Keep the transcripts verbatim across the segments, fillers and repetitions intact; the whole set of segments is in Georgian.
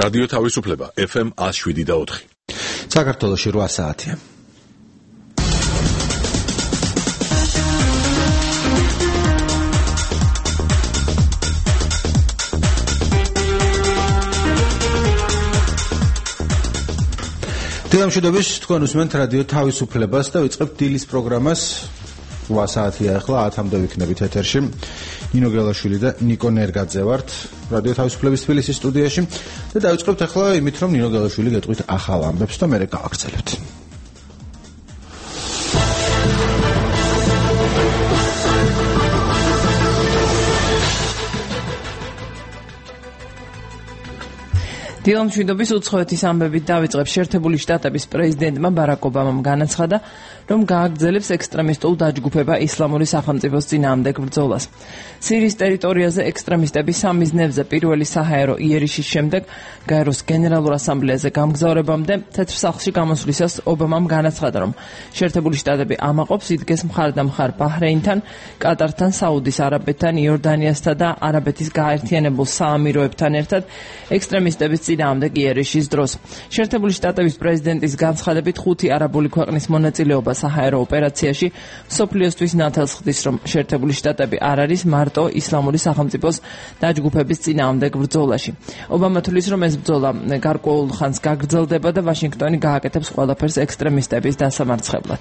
რადიო თავისუფლება ეფ ემ one oh seven და four. საქართველოში რვა საათია. დილამშვიდობის თქვენ უსმენთ რადიო თავისუფლებას და ვიწყებთ დილის პროგრამას. რვა საათია ახლა ათამდე ვიქნებით ეთერში. ნინო გელაშვილი და ნიკო ნერგაძე ვართ რადიო თავისუფლების თბილისის სტუდიაში და დავიწყებთ ახლა იმით, რომ ნინო გელაშვილი გეტყვით ახალ ამბებს და მერე გავაგრძელებთ. დილამშვიდობის უცხოეთის ამბებით დავიწყებ. შეერთებული შტატების პრეზიდენტმა ბარაკ ობამამ განაცხადა, რომ გააგრძელებს ექსტრემისტულ დაჯგუფება ისლამური სახელმწიფოს წინააღმდეგ ბრძოლას. სირიის ტერიტორიაზე ექსტრემისტების სამიზნებზე პირველი საჰაერო იერიშის შემდეგ გაეროს გენერალურ ასამბლეაზე გამგზავრებამდე თეთრ სახლში გამოსვლისას ობამამ განაცხადა, რომ შეერთებული შტატები ამაყობს იდგეს მხარდამხარ ბაჰრეინთან, კატართან, საუდის არაბეთთან, იორდანიასთან და არაბეთის გაერთიანებულ საამიროებთან ერთად ექსტრემისტების წინააღმდეგ იერიშის დროს. შეერთებული შტატების პრეზიდენტის განცხადებით ხუთი არაბული ქვეყნის მონაწილეობა საჰაერო ოპერაციაში მსოფლიოსთვის ნათელს ხდის, რომ შეერთებული შტატები არ არის მარტო ისლამური სახელმწიფოს დაჯგუფების წინააღმდეგ ბრძოლაში. ობამა თვლის, რომ ეს ბრძოლა გარკვეულ ხანს გაგრძელდება და ვაშინგტონი გააკეთებს ყველაფერს ექსტრემისტების დასამარცხებლად.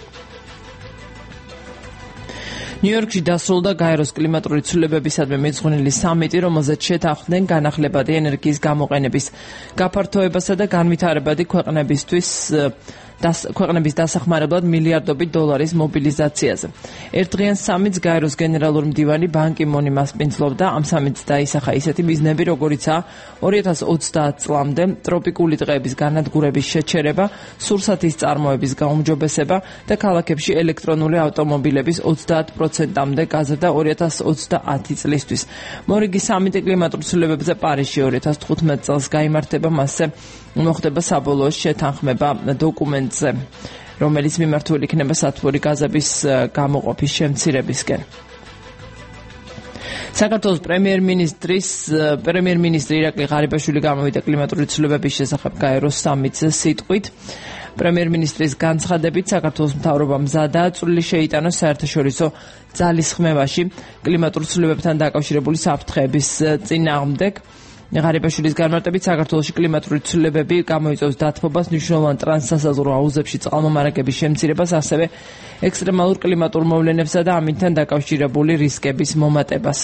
ნიუ-იორკში დასრულდა გაეროს კლიმატური ცვლილებებისადმი მიძღვნილი სამიტი, რომელზეც შეთანხმდნენ განახლებადი ენერგიის გამოყენების გაფართოებასა და განვითარებადი ქვეყნებისთვის ქვეყნების დასახმარებლად მილიარდობით დოლარის მობილიზაციაზე. ერთდღიან სამიტს გაეროს გენერალური მდივანი ბან კი მუნი მასპინძლობდა. ამ სამიტს დაისახა ისეთი მიზნები, როგორიცაა ორი ათას ოცდაათ წლამდე ტროპიკული ტყეების განადგურების შეჩერება, სურსათის წარმოების გაუმჯობესება და ქალაქებში ელექტრონული ავტომობილების ოცდაათ პროცენტამდე გაზრდა ორი ათას ოცდაათი წლისთვის. მორიგი სამიტი კლიმატურ ცვლილებებზე პარიზში ორი ათას თხუთმეტ წელს გაიმართება, მასზე მოხდება საბოლოო შეთანხმება დოკუმენტზე, რომელიც მიმართული იქნება სათბური გაზების გამოყოფის შემცირებისკენ. საქართველოს პრემიერ-მინისტრის პრემიერ-მინისტრი ირაკლი ღარიბაშვილი გამოვიდა კლიმატური ცვლილებების შესახებ გაეროს სამიტზე სიტყვით. პრემიერ-მინისტრის განცხადებით, საქართველოს მთავრობა მზადაა წვლილი შეიტანოს საერთაშორისო ძალისხმევაში კლიმატურ ცვლილებებთან დაკავშირებული საფრთხეების წინააღმდეგ. ღარიბაშვილის განმარტებით, საქართველოში კლიმატური ცვლილებები გამოიწვევს დათბობას, მნიშვნელოვან ტრანსსასაზღვრო აუზებში წყალმომარაგების შემცირებას, ასევე ექსტრემალურ კლიმატურ მოვლენებსა და ამითთან დაკავშირებული რისკების მომატებას.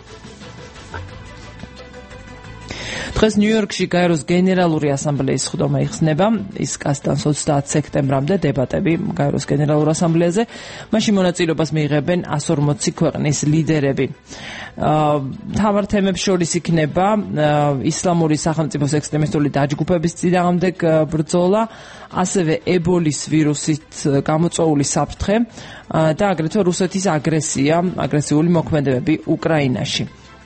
დღეს ნიუ-იორკში გაეროს გენერალური ასამბლეის სხდომა იხსნება. ის გასტანს ოცდაათ სექტემბრამდე დებატები გაეროს გენერალურ ასამბლეაზე. მაშინ მონაწილეობას მიიღებენ εκατს ორმოცი ქვეყნის ლიდერები. მთავარ თემებს შორის იქნება ისლამური სახელმწიფოს ექსტრემისტული დაჯგუფების წინააღმდეგ ბრძოლა, ასევე ებოლის ვირუსით გამოწვეული საფრთხე და აგრეთვე რუსეთის აგრესია, აგრესიული მოქმედებები უკრაინაში.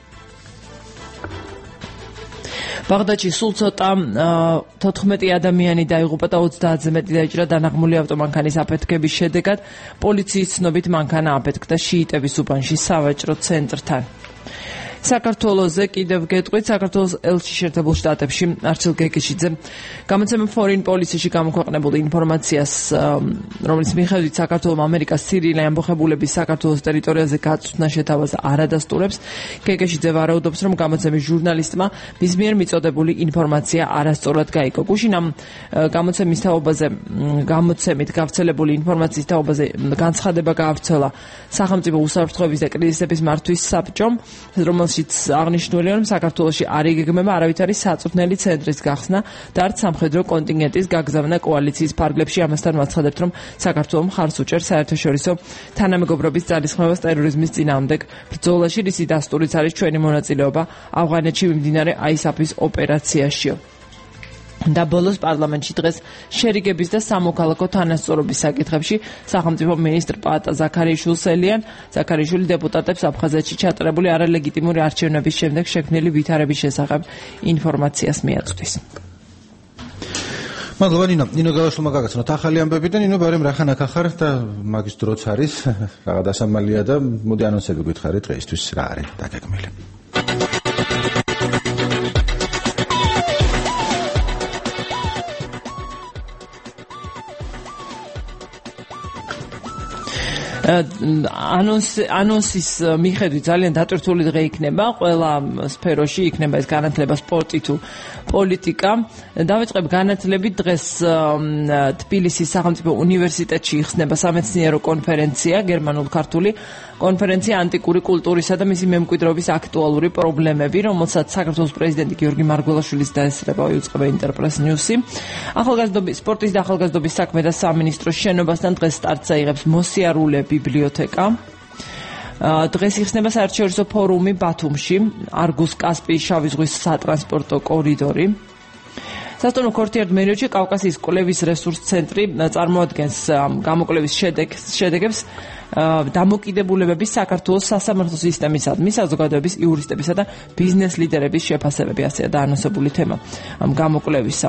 ბაღდადში სულ ცოტა თოთხმეტი ადამიანი დაიღუპა და ოცდაათზე მეტი დაიჭრა დანაღმული ავტომანქანის აფეთქების შედეგად. პოლიციის ცნობით მანქანა აფეთქდა შიიტების უბანში სავაჭრო ცენტრთან. საქართველოზე კიდევ გეტყვით, საქართველოს ელჩი შეერთებულ შტატებში არჩილ გეგეშიძე გამოცემა Foreign Policy-ში გამოქვეყნებულ ინფორმაციას, რომელიც მიხედვით საქართველოს ამერიკას სირიელი ამბოხებულების საქართველოს ტერიტორიაზე გაწვნა შეთავაზა არ ადასტურებს. გეგეშიძე ვარაუდობს, რომ გამოცემის ჟურნალისტმა მის მიერ მიწოდებული ინფორმაცია არასწორად გაიგო. გუშინ ამ გამოცემის თაობაზე გამოცემით გავრცელებული ინფორმაციის თაობაზე განცხადება გაავრცელა სახელმწიფო უსაფრთხოების და კრიზისების მართვის საბჭომ, რომელშიც აღნიშნულია, რომ საქართველოში არ იგეგმება არავითარი საწვრთნელი ცენტრის გახსნა და არც სამხედრო კონტინგენტის გაგზავნა კოალიციის ფარგლებში. ამასთან ვაცხადებთ, რომ საქართველო მხარს უჭერს საერთაშორისო თანამეგობრობის ძალისხმევას ტერორიზმის წინააღმდეგ ბრძოლაში, რისი დასტურიც არის ჩვენი მონაწილეობა ავღანეთში მიმდინარე აისაფის ოპერაციაშიო. და ბოლოს პარლამენტში დღეს შერიგების და სამოქალაქო თანასწორობის საკითხებში სახელმწიფო მინისტრ პაატა ზაქარიშვილს ელიან. ზაქარიშვილი დეპუტატებს აფხაზეთში ჩატარებული არალეგიტიმური არჩევნების შემდეგ შექმნილი ვითარების შესახებ ინფორმაციას მიაწვდის. მადლობა ნინო. ნინო გალაშვილმა გაგაცნოთ ახალი ამბები და ნინო ბარემ რახან აქ ახარ და მაგის დროც არის რაღაც დასამალია და მოდი ანონსები გითხარით დღეისთვის რა არის დაგეგმილი. ანონსი ანონსის მიხედვით ძალიან დატვირთული დღე იქნება ყველა სფეროში, იქნება ეს განათლება, სპორტი თუ პოლიტიკა. დავიწყებ განათლებით. დღეს თბილისის სახელმწიფო უნივერსიტეტში იხსნება სამეცნიერო კონფერენცია, გერმანულ-ქართული კონფერენცია ანტიკური კულტურისა და მისი მემკვიდრეობის აქტუალური პრობლემები, რომელსაც საქართველოს პრეზიდენტი გიორგი მარგველაშვილის დაესწრება, იუწყება ინტერპრეს ნიუსი. ახალგაზრდობის სპორტის და ახალგაზრდობის საქმე და სამინისტროს შენობასთან დღეს სტარტს აიღებს მოსიარულე ბიბლიოთეკა. დღეს იხსნება საერთაშორისო ფორუმი ბათუმში, არგუს კასპიის შავი ზღვის სატრანსპორტო კორიდორი. სასტუმრო ქორთიარდ მერიოდში კავკასიის კვლევის რესურს ცენტრი წარმოადგენს გამოკვლევის შედეგებს დამოკიდებულებების საქართველოს სასამართლო სისტემისადმი საზოგადოების იურისტებისა და ბიზნეს ლიდერების შეფასებები, ასეა დაანონსებული თემა ამ გამოკვლევისა.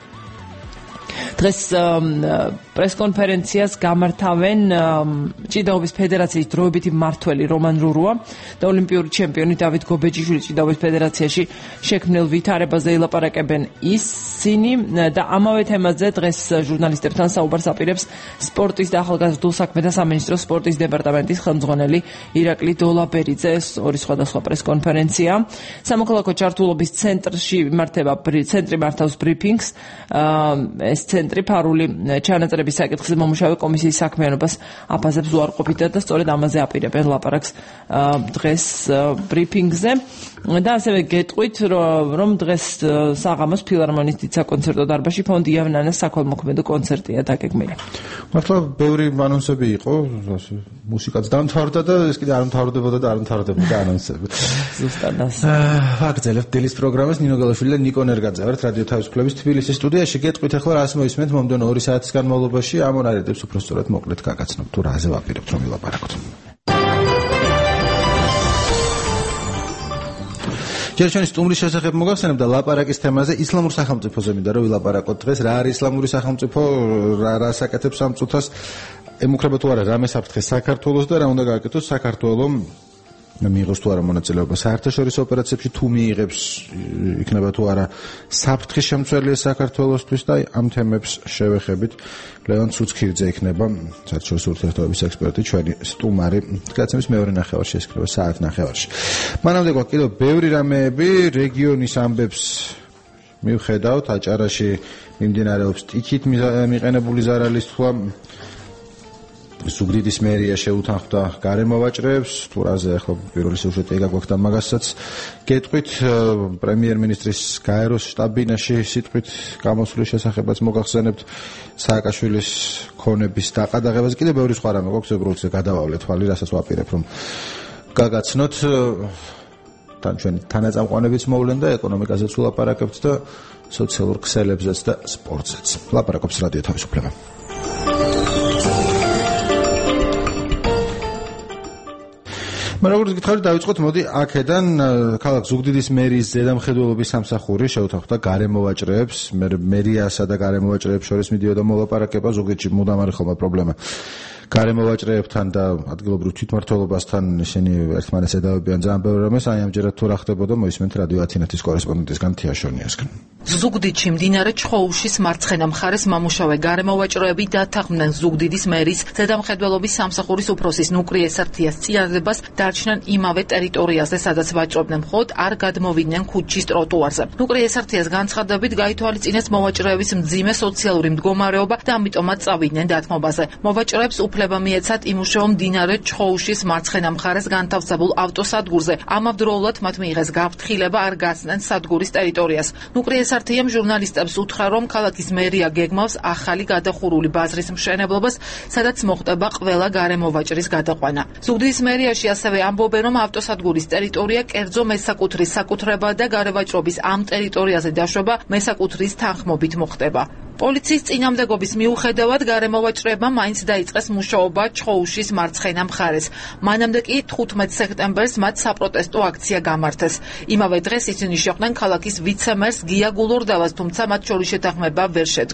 დღეს პრესკონფერენციას გამართავენ ჭიდაობის ფედერაციის დროებითი მმართველი რომან რურუა და ოლიმპიური ჩემპიონი დავით გობეჯიშვილი. ჭიდაობის ფედერაციაში შექმნილ ვითარებაზე ელაპარაკებენ ისინი და ამავე თემაზე დღეს ჟურნალისტებთან საუბარს აპირებს სპორტის და ახალგაზრდულ საქმეთა სამინისტროს სპორტის დეპარტამენტის ხელმძღვანელი ირაკლი დოლაბერიძე. ეს ორი სხვადასხვა პრესკონფერენცია. სამოქალაქო ჩართულობის ცენტრში იმართება ცენტრი მართავს ბრიფინგს. ეს ცენტრი ფარული ჩანაწერების საკითხზე მომუშავე კომისიის საქმიანობას აფასებს უარყოფითად და სწორედ ამაზე აპირებენ ლაპარაკს დღეს ბრიფინგზე. და ასევე გეტყვით, რომ დღეს საღამოს ფილარმონიის დიდ საკონცერტო დარბაზში ფონდი იავნანას საქველმოქმედო კონცერტია დაგეგმილი. მართლა ბევრი ანონსები იყო, მუსიკაც დამთავრდა და ეს კიდე არ მთავრდებოდა და არ მთავრდებოდა ანონსები. ზუსტად ასე. აგრძელებთ დილის პროგრამას. ნინო გელაშვილი და ნიკო ნერგაძე ვართ რადიო თავისუფლების თბილისის სტუდიაში. გეტყვით ახლა რას მოისმენთ მომდევნო ორი საათის განმავლობაში, ამ მონარედებს უფრო სწორად მოკლედ გაგაცნობთ თუ რაზე ვაპირებთ რომ ვილაპარაკოთ. ჯერ ჩვენი სტუმრის შესახებ მოგახსენებ და ლაპარაკის თემაზე ისლამურ სახელმწიფოზე მინდა რომ ვილაპარაკოთ დღეს. რა არის ისლამური სახელმწიფო, რა რას აკეთებს ამ წუთას, ემუქრება თუ არა რამე საფრთხე საქართველოს და რა უნდა გააკეთოს საქართველოს მიიღოს თუ არა მონაწილეობა საერთაშორისო ოპერაციებში, თუ მიიღებს იქნება თუ არა საფრთხის შემცველია საქართველოსთვის და ამ თემებს შევეხებით. ლევან ცუცქირიძე იქნება საერთაშორისო ურთიერთობების ექსპერტი, ჩვენი სტუმარი გადაცემის მეორე ნახევარში, ეს იქნება საათ ნახევარში. მანამდე გვაქვს კიდევ ბევრი რამეები რეგიონის ამბებს მივხედავთ. აჭარაში მიმდინარეობს ტიქით მიყენებული ზარალის თვლა. ზუგდიდის მერია შეუთანხმდა გარემოვაჭრეებს, თუ რაზე ახლა პირველი სიუჟეტი გაგვაქვს და მაგასაც გეტყვით. პრემიერ-მინისტრის გაეროს შტაბ-ბინაში სიტყვით გამოსვლის შესახებაც მოგახსენებთ. სააკაშვილის ქონების დაყადაღებას, კიდევ ბევრი სხვა რამე გვაქვს, უბრალოდ გადავავლეთ თვალი, რასაც ვაპირებ რომ გაგაცნოთ. თან ჩვენი თანაწამყვანებიც მოვლენ და ეკონომიკაზეც ვლაპარაკებთ და სოციალურ ქსელებზეც და სპორტზეც. ლაპარაკობს რადიო თავისუფლება. მაგრამ როგორც გითხარით, დავიწყოთ, მოდი აქედან. ქალაქ ზუგდიდის მერიის ზედამხედველობის სამსახური შეუთანხმდა გარემოვაჭრეებს, მერიასა და გარემოვაჭრეებს შორის მიდიოდა მოლაპარაკება. ზუგდიდში მუდამ არის ხოლმე პრობლემა გარემოვაჭრეებთან და ადგილობრივ თვითმმართველობასთან, ისინი ერთმანეთს ედავებიან ძალიან ბევრ რამეს. აი ამჯერად თუ რა ხდებოდა, მოისმენთ რადიო ათინათის კორესპონდენტისგან თია შონიასგან. ზუგდიდში მდინარე ჩხოუშის მარცხენა მხარეს მომუშავე გარემოვაჭრეები დათანხმდნენ ზუგდიდის მერის ზედამხედველობის სამსახურის უფროსის ნუკრი ესართიას წიაღებას დარჩნენ იმავე ტერიტორიაზე, სადაც ვაჭრობდნენ, მხოლოდ არ გადმოვიდნენ ქუჩის ტროტუარზე. ნუკრი ესართიას განცხადებით გაითვალისწინეს მოვაჭრეების მძიმე სოციალური მდგომარეობა და ამიტომაც წავიდნენ დათმობაზე. მოვაჭრეებს უფლება მიეცათ იმუშაო მდინარე ჩხოუშის მარცხენა მხარეს განთავსებულ ავტოსადგურზე. ამავდროულად მათ მიიღეს გაფრთხილება არ გასცნენ სადგურის ტერიტორიას. ნუკრი ესართიამ ჟურნალისტებს უთხრა, რომ ქალაქის მერია გეგმავს ახალი გადახურული ბაზრის მშენებლობას, სადაც მოხდება ყველა გარემოვაჭრის გადაყვანა. ზუგდიდის მერიაში ასევე ამბობენ, რომ ავტოსადგურის ტერიტორია კერძო მესაკუთრის საკუთრება და გარევაჭრობის ამ ტერიტორიაზე დაშვება მესაკუთრის თანხმობით მოხდება. პოლიციის წინამდებობის მიუხედავად გარემოვაჭრეებმა მაინც დაიწყეს მუშაობა ჩხოუშის მარცხენა მხარეს. მანამდე კი თხუთმეტ სექტემბერს მათ საპროტესტო აქცია გამართეს. იმავე დღეს ისინი შეხვდნენ ქალაქის ვიცე-მერს გია გულურდავას, თუმცა მათ შორის შეთანხმება ვერ შედგა.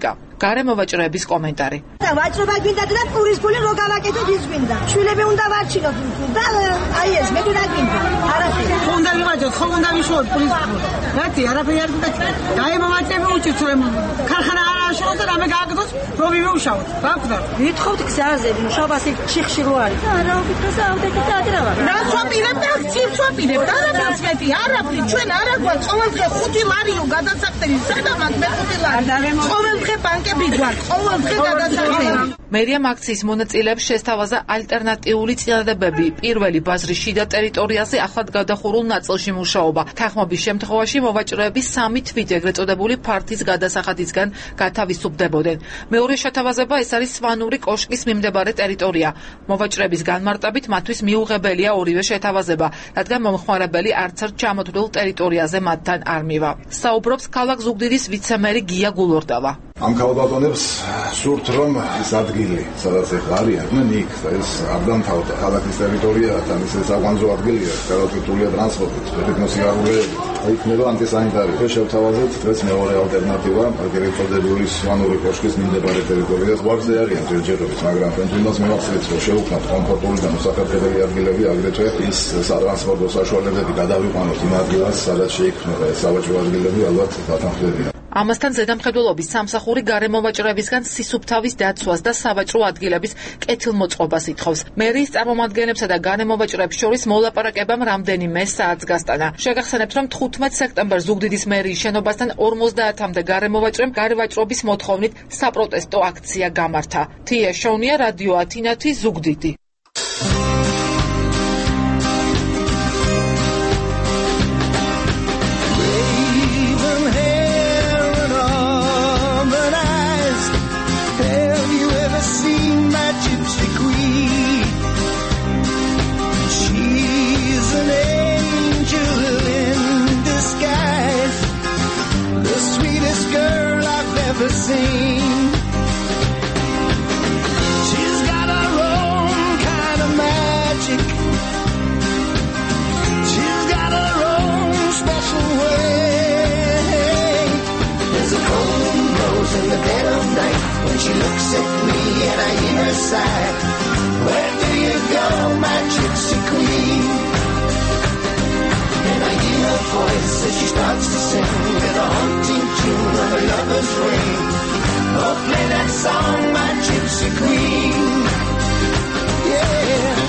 გარემოვაჭროების კომენტარი. ვაჭრობა გვინდა და პურის ფული რო გავაკეთოთ ის გვინდა. შვილები უნდა ვარჩინოთ და აი ეს მე რა გვინდა. არაფერი. უნდა ვივაჭროთ, ხო უნდა ვიშოვოთ პურის ფული. რატი არაფერი არ გვინდა. გაემოვაჭრები უჭირთ რომ ქარხანა არ აშენოთ და რამე გააკეთოს, რომ ვიმუშაოთ. რა ვქნა? ვითხოვთ გზაზე, მუშაობას ხიხში რო არის. არა, უკეთეს ავდეთ და ადრავა. ნაცვაპირებ და ცირს ვაპირებ და არაფერს მეტი, არაფერი. ჩვენ არა გვაქვს ყოველდღე ხუთი ლარიო გადასახდელი. სადამაც მე ხუთი ლარი. ყოველდღე ბანკები გვაქვს, ყოველდღე გადასახდელი. მერიამ აქციის მონაწილეებს შესთავაზა ალტერნატიული წინადადებები. პირველი ბაზრის შიდა ტერიტორიაზე ახლად გადახურულ ნაწილში მუშაობა. თანხმობის შემთხვევაში მოვაჭროების სამი თვით ეგრეთ წოდებული ფართის გადასახადისგან გათავისუფლდებოდნენ. მეორე შეთავაზება ეს არის სვანური კოშკის მიმდებარე ტერიტორია. მოვაჭროების განმარტებით მათთვის მიუღებელია ორივე შეთავაზება, რადგან მომხმარებელი არც ერთ ჩამოთვლილ ტერიტორიაზე მათთან არ მივა. საუბრობს ქალაქ ზუგდიდის ვიცე-მერი გია გულორდავა. ამ ქალბატონებს სურთ რომ ეს ადგილი, სადაც ეხლა არიან, იქ ეს არ დამთავრდა ქალაქის ტერიტორია, თან ეს საკვანძო ადგილია, გადაწყვეტილია ტრანსპორტით, ეთნოსიარულეებით, იქნება ანტისანიტარი. შევთავაზეთ ეს მეორე ალტერნატივა, ეგრეთ წოდებული სვანური კოშკის მიმდებარე ტერიტორია. გვარზე არიან ჯერჯერობით, მაგრამ თუნდაც მივახსენეთ, რომ შევუქმნათ კომფორტული და მოსახერხებელი ადგილები, აგრეთვე ის სატრანსპორტო საშუალებები გადავიყვანოთ იმ ადგილას, სადაც შეიქმნება ეს სავაჭრო ადგილები, ალბათ დათანხმდებიან. ამასთან ზედამხედველობის სამსახური გარემოვაჭროებისგან სისუფთავის დაცვას და სავაჭრო ადგილების კეთილმოწყობას ითხოვს. მერიის წარმომადგენლებსა და გარემოვაჭროებს შორის მოლაპარაკებამ რამდენიმე საათს გასტანა. შეგახსენებთ, რომ თხუთმეტ სექტემბერს ზუგდიდის მერიის შენობასთან ორმოცდაათამდე გარემოვაჭრემ გარემოვაჭრობის მოთხოვნით საპროტესტო აქცია გამართა. თია შოვნია, რადიო ათინათი, ზუგდიდი. She's got her own kind of magic. She's got her own special way. There's a cold rose in the dead of night when she looks at me and I hear her sigh. Where do you go, my gypsy queen? And I hear her voice as she starts to sing with a haunting tune of a lover's ring. Oh, play that song, my gypsy queen. Yeah.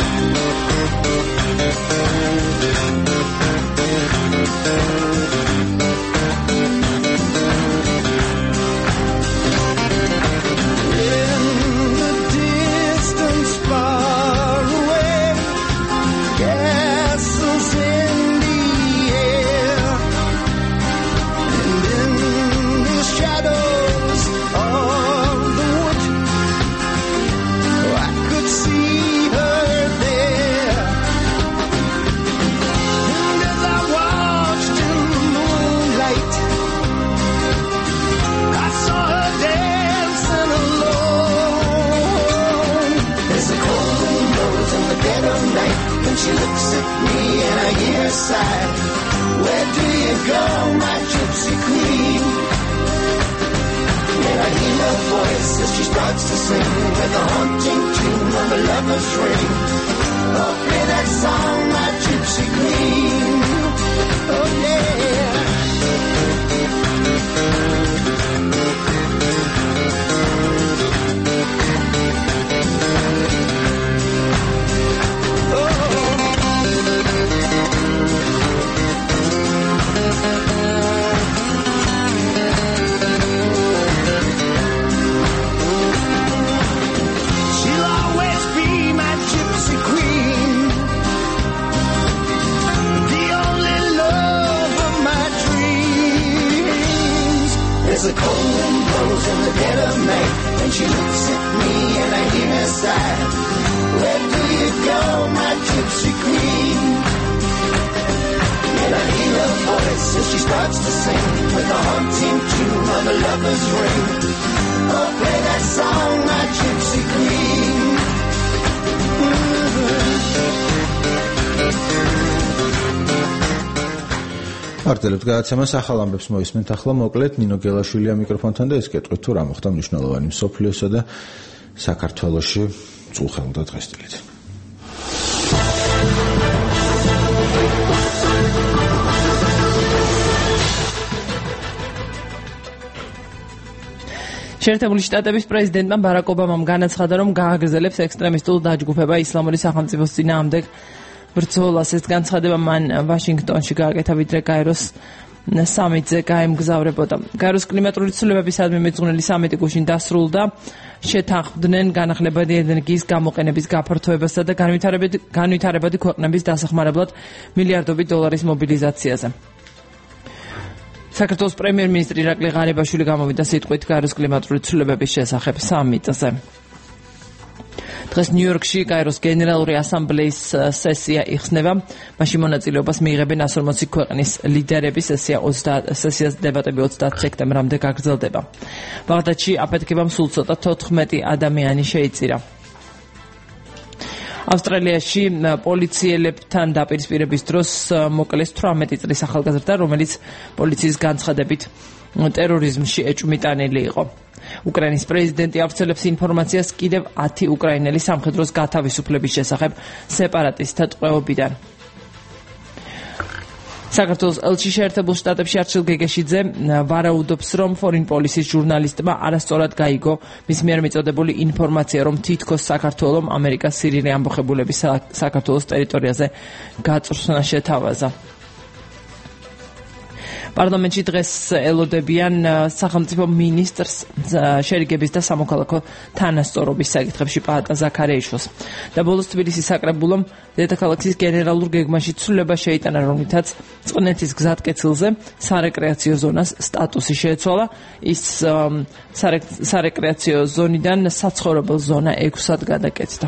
In the distance far away, castles in the air, and in the shadows of the wood, I could see her there. And as I watched in the moonlight, I saw her dancing alone. There's a cold rose in the dead of night when she looks at me and I hear her sigh. Where do you go, my gypsy queen? And I hear her voice as she starts to sing with a haunting tune of a lover's ring. Oh, play that song, my gypsy queen. Oh, yeah. She'll always be my gypsy queen, the only love of my dreams. There's a cold rose in the dead of night when she looks at me and I hear her sigh. Where do you go, my gypsy queen? And I hear her voice as she starts to sing with a haunting tune of a lover's ring. Oh, play that song, my gypsy queen. Mm-hmm. ვახარძელებთ გადაცემას ახალ ამბებს მოისმენთ ახლა მოკლედ ნინო გელაშვილია მიკროფონთან და ეს კეთყვით თუ რა მოხდა მნიშვნელოვანი მსოფლიოსა და საქართველოში წულხელმდა დღესდღეობით. შეერთებული შტატების პრეზიდენტმა ბარაკ ობამამ განაცხადა, რომ გააგრძელებს ექსტრემისტულ დაჯგუფება ისლამური სახელმწიფოს წინააღმდეგ ბრძოლას. ეს განცხადება მან ვაშინგტონში გააკეთა, ვიდრე გაეროს სამიტზე გაემგზავრებოდა. გაეროს კლიმატური ცვლილებებისადმი მიძღვნილი სამიტი გუშინ დასრულდა. შეთანხმდნენ განახლებადი ენერგიის გამოყენების გაფართოებასა და განვითარებადი ქვეყნების დასახმარებლად მილიარდობით დოლარის მობილიზაციაზე. საქართველოს პრემიერ-მინისტრი ირაკლი ღარიბაშვილი გამოვიდა სიტყვით გაეროს კლიმატური ცვლილებების შესახებ სამიტზე. დღეს ნიუ-იორკში გაეროს გენერალური ასამბლეის სესია იხსნება. მაშინ მონაწილეობას მიიღებენ ასი ორმოცი ქვეყნის ლიდერები. სესიას დებატები ოცდაათი სექტემბრამდე გაგრძელდება. ბაღდადში აფეთქებამ სულ ცოტა თოთხმეტი ადამიანი შეიწირა. ავსტრალიაში პოლიციელებთან დაპირისპირების დროს მოკლეს თვრამეტი წლის ახალგაზრდა, რომელიც პოლიციის განცხადებით ტერორიზმში ეჭვმიტანილი იყო. უკრაინის პრეზიდენტი ავრცელებს ინფორმაციას კიდევ ათი უკრაინელი სამხედროს გათავისუფლების შესახებ სეპარატისტთა ტყვეობიდან. საქართველოს ელჩი შეერთებულ შტატებში არჩილ გეგეშიძე ვარაუდობს, რომ ფორინ პოლისის ჟურნალისტმა არასწორად გაიგო მის მიერ მიწოდებული ინფორმაცია, რომ თითქოს საქართველომ ამერიკას სირიელი ამბოხებულების საქართველოს ტერიტორიაზე გაწვრთნა შეთავაზა. პარლამენტში დღეს ელოდებიან სახელმწიფო მინისტრს შერიგების და სამოქალაქო თანასწორობის საკითხებში პაატა ზაქარეიშვილს. და ბოლოს თბილისის საკრებულომ დედაქალაქის გენერალურ გეგმაში ცვლილება შეიტანა, რომლითაც წყნეთის გზატკეცილზე სარეკრეაციო ზონას სტატუსი შეეცვალა. ის სარეკრეაციო ზონიდან საცხოვრებელ ზონა ექვსად გადაკეთდა.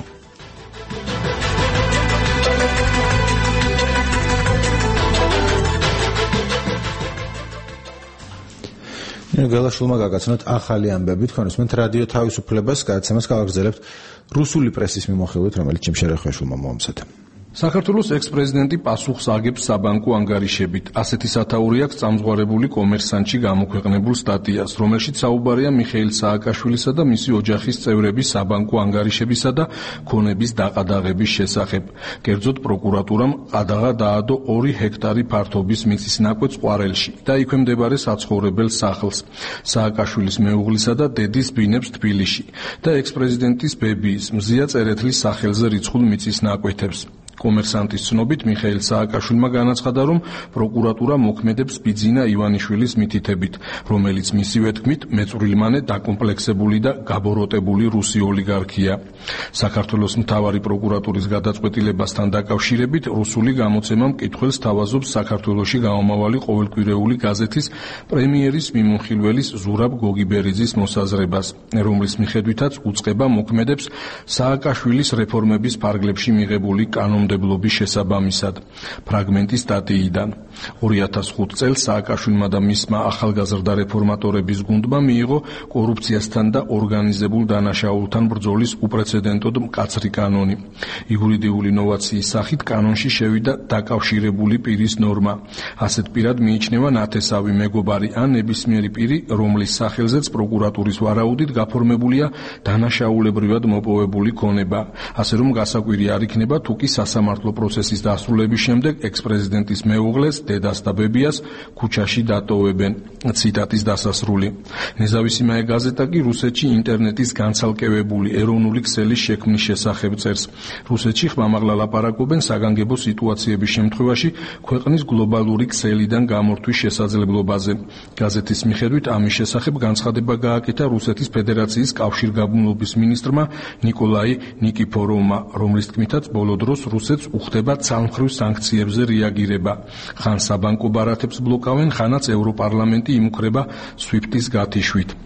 გელაშვილმა გაგაცნოთ ახალი ამბები, თქვენ უსმენთ რადიო თავისუფლებას, გადაცემას გავაგრძელებთ რუსული პრესის მიმოხილვით, რომელიც ჩემ შერეხვაშვილმა მოამზადა. საქართველოს ექს-პრეზიდენტი პასუხს აგებს საბანკო ანგარიშებით. ასეთი სათაური აქვს წამზღვარებული კომერსანტში გამოქვეყნებულ სტატიას, რომელშიც საუბარია მიხეილ სააკაშვილისა და მისი ოჯახის წევრების საბანკო ანგარიშებისა და ქონების დაყადაღების შესახებ. კერძოდ პროკურატურამ ყადაღა დაადო ორი ჰექტარი ფართობის მიწისნაკვეთს ყვარელში და იქვე მდებარე საცხოვრებელ სახლს, სააკაშვილის მეუღლისა და დედის ბინებს თბილისში და ექს-პრეზიდენტის ბებიის მზია წერეთლის სახელზე რიცხულ მიწისნაკვეთებს. კომერსანტის ცნობით მიხეილ სააკაშვილმა განაცხადა, რომ პროკურატურა მოქმედებს ბიძინა ივანიშვილის მითითებით, რომელიც მისივე თქმით მეწვრილმანე დაკომპლექსებული და გაბოროტებული რუსი ოლიგარქია. საქართველოს მთავარი პროკურატურის გადაწყვეტილებასთან დაკავშირებით რუსული გამოცემა მკითხველს თავაზობს საქართველოში გამომავალი ყოველკვირეული გაზეთის პრემიერის მიმოხილველის ზურაბ გოგიბერიძის მოსაზრებას, რომლის მიხედვითაც უწყება მოქმედებს სააკაშვილის რეფორმების ფარგლებში მიღებული კანონ მდებლობის შესაბამისად. ფრაგმენტი სტატიიდან. ორი ათას ხუთი წელს სააკაშვილმა და მისმა ახალგაზრდა რეფორმატორების გუნდმა მიიღო კორუფციასთან და ორგანიზებულ დანაშაულთან ბრძოლის უპრეცედენტოდ მკაცრი კანონი. იურიდიული ნოვაციის სახით კანონში შევიდა დაკავშირებული პირის ნორმა. ასეთ პირად მიიჩნევა ნათესავი მეგობარი ან ნებისმიერი პირი, რომლის სახელზეც პროკურატურის ვარაუდით გაფორმებულია დანაშაულებრივად მოპოვებული ქონება. ასე რომ გასაკვირი არ იქნება თუ კი სასამართლო პროცესის დასრულების შემდეგ ექს-პრეზიდენტის მეუღლეს, დედას და ბებიას ქუჩაში დატოვებენ. ციტატის დასასრული. ნეზავისი მაე გაზეტა კი რუსეთში ინტერნეტის განცალკევებული ეროვნული ქსელის შექმნის შესახებ წერს. რუსეთში ხმამაღლა ლაპარაკობენ საგანგებო სიტუაციების შემთხვევაში ქვეყნის გლობალური ქსელიდან გამორთვის შესაძლებლობაზე. გაზეთის მიხედვით ამის შესახებ განცხადება გააკეთა რუსეთის ფედერაციის კავშირგაბმულობის მინისტრმა ნიკოლაი ნიკიფოროვმა, რომლის თქმითაც ბოლო დროს რუსეთს უხდება ცალმხრივ სანქციებზე რეაგირება. ხან საბანკო ბარათებს ბლოკავენ, ხანაც ევროპარლამენტი იმუქრება სვიფტის გათიშვით.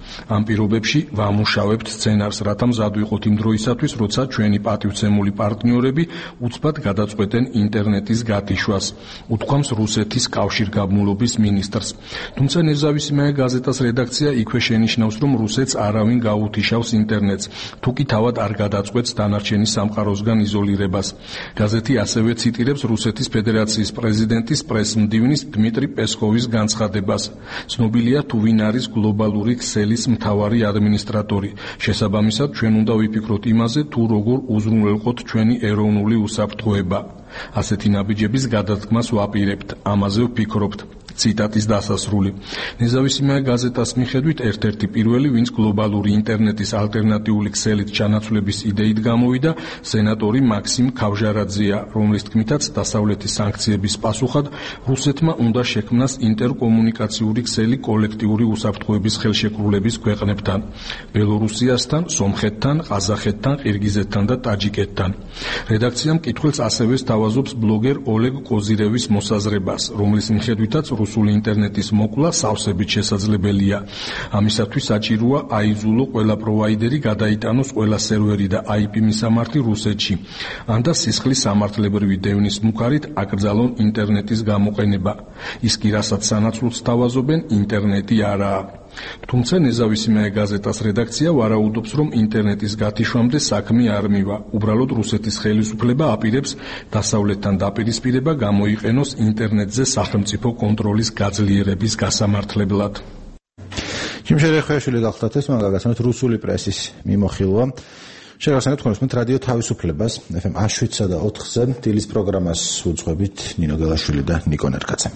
ამ პირობებში ვამუშავებთ სცენარს, რათა მზად ვიყოთ იმ დროისათვის, როცა ჩვენი პატივცემული პარტნიორები უცბად გადაწყვეტენ ინტერნეტის გათიშვას, უთქვამს რუსეთის კავშირგაბმულობის მინისტრს. თუმცა ნეზავისიმაია გაზეტას რედაქცია იქვე შენიშნავს, რომ რუსეთს არავინ გაუთიშავს ინტერნეტს, თუ კი თავად არ გადაწყვეტს დანარჩენი სამყაროსგან იზოლირებას. გაზეთი ასევე ციტირებს რუსეთის ფედერაციის პრეზიდენტის პრესმდივნის დმიტრი პესკოვის განცხადებას. ცნობილია თუ ვინ არის გლობალური ქსელის მთავარი ადმინისტრატორი. შესაბამისად, ჩვენ უნდა ვიფიქროთ იმაზე, თუ როგორ უზრუნველყოთ ჩვენი ეროვნული უსაფრთხოება. ასეთი ნაბიჯების გადადგმას ვაპირებთ, ამაზე ვფიქრობთ. ციტატის დასასრული. ნეზავისიმაია გაზეტას მიხედვით ერთ-ერთი პირველი, ვინც გლობალური ინტერნეტის ალტერნატიული ქსელით ჩანაცვლების იდეით გამოვიდა, სენატორი მაქსიმ ქავჟარაძეა, რომლის თქმითაც დასავლეთის სანქციების პასუხად რუსეთმა უნდა შექმნას ინტერკომუნიკაციური ქსელი კოლექტიური უსაფრთხოების ხელშეკრულების ქვეყნებთან, ბელორუსიასთან, სომხეთთან, ყაზახეთთან, ყირგიზეთთან და ტაჯიკეთთან. რედაქცია მკითხველს ასევე სთავაზობს ბლოგერ ოლეგ კოზირევის მოსაზრებას, რომლის მიხედვითაც რუსული ინტერნეტის მოკვლა სავსებით შესაძლებელია. ამისათვის საჭიროა აიზულო ყველა პროვაიდერი, გადაიტანოს ყველა სერვერი და აი პი მისამართი რუსეთში. ან და სისხლის სამართლებრივი დევნის მუქარით აკრძალონ ინტერნეტის გამოყენება. ის კი რასაც სანაცვლოდ სთავაზობენ, ინტერნეტი არაა. თუმცა ნეზავისიმაია გაზეტას რედაქცია ვარაუდობს, რომ ინტერნეტის გათიშვამდე საქმე არ მივა. უბრალოდ რუსეთის ხელისუფლება აპირებს დასავლეთთან დაპირისპირება გამოიყენოს ინტერნეტზე სახელმწიფო კონტროლის გაძლიერების გასამართლებლად. ჯიმშერე ხვეშვილი გახლდათ ეს მაგალითად რუსული პრესის მიმოხილვა. შეგახსენებთ თქვენ მოსმენთ რადიო თავისუფლებას ეფ ემ შვიდსა და ოთხზე დილის პროგრამას უძღვებით ნინო გელაშვილი და ნიკო ნერგაძე.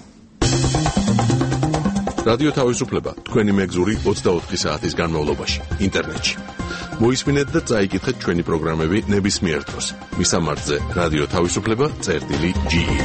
რადიო თავისუფლება თქვენი მეგზური ოცდაოთხი საათის განმავლობაში ინტერნეტში. მოისმინეთ და წაიკითხეთ ჩვენი პროგრამები ნებისმიერ დროს. მისამართზე რადიო თავისუფლება წერტილი ჯი ი.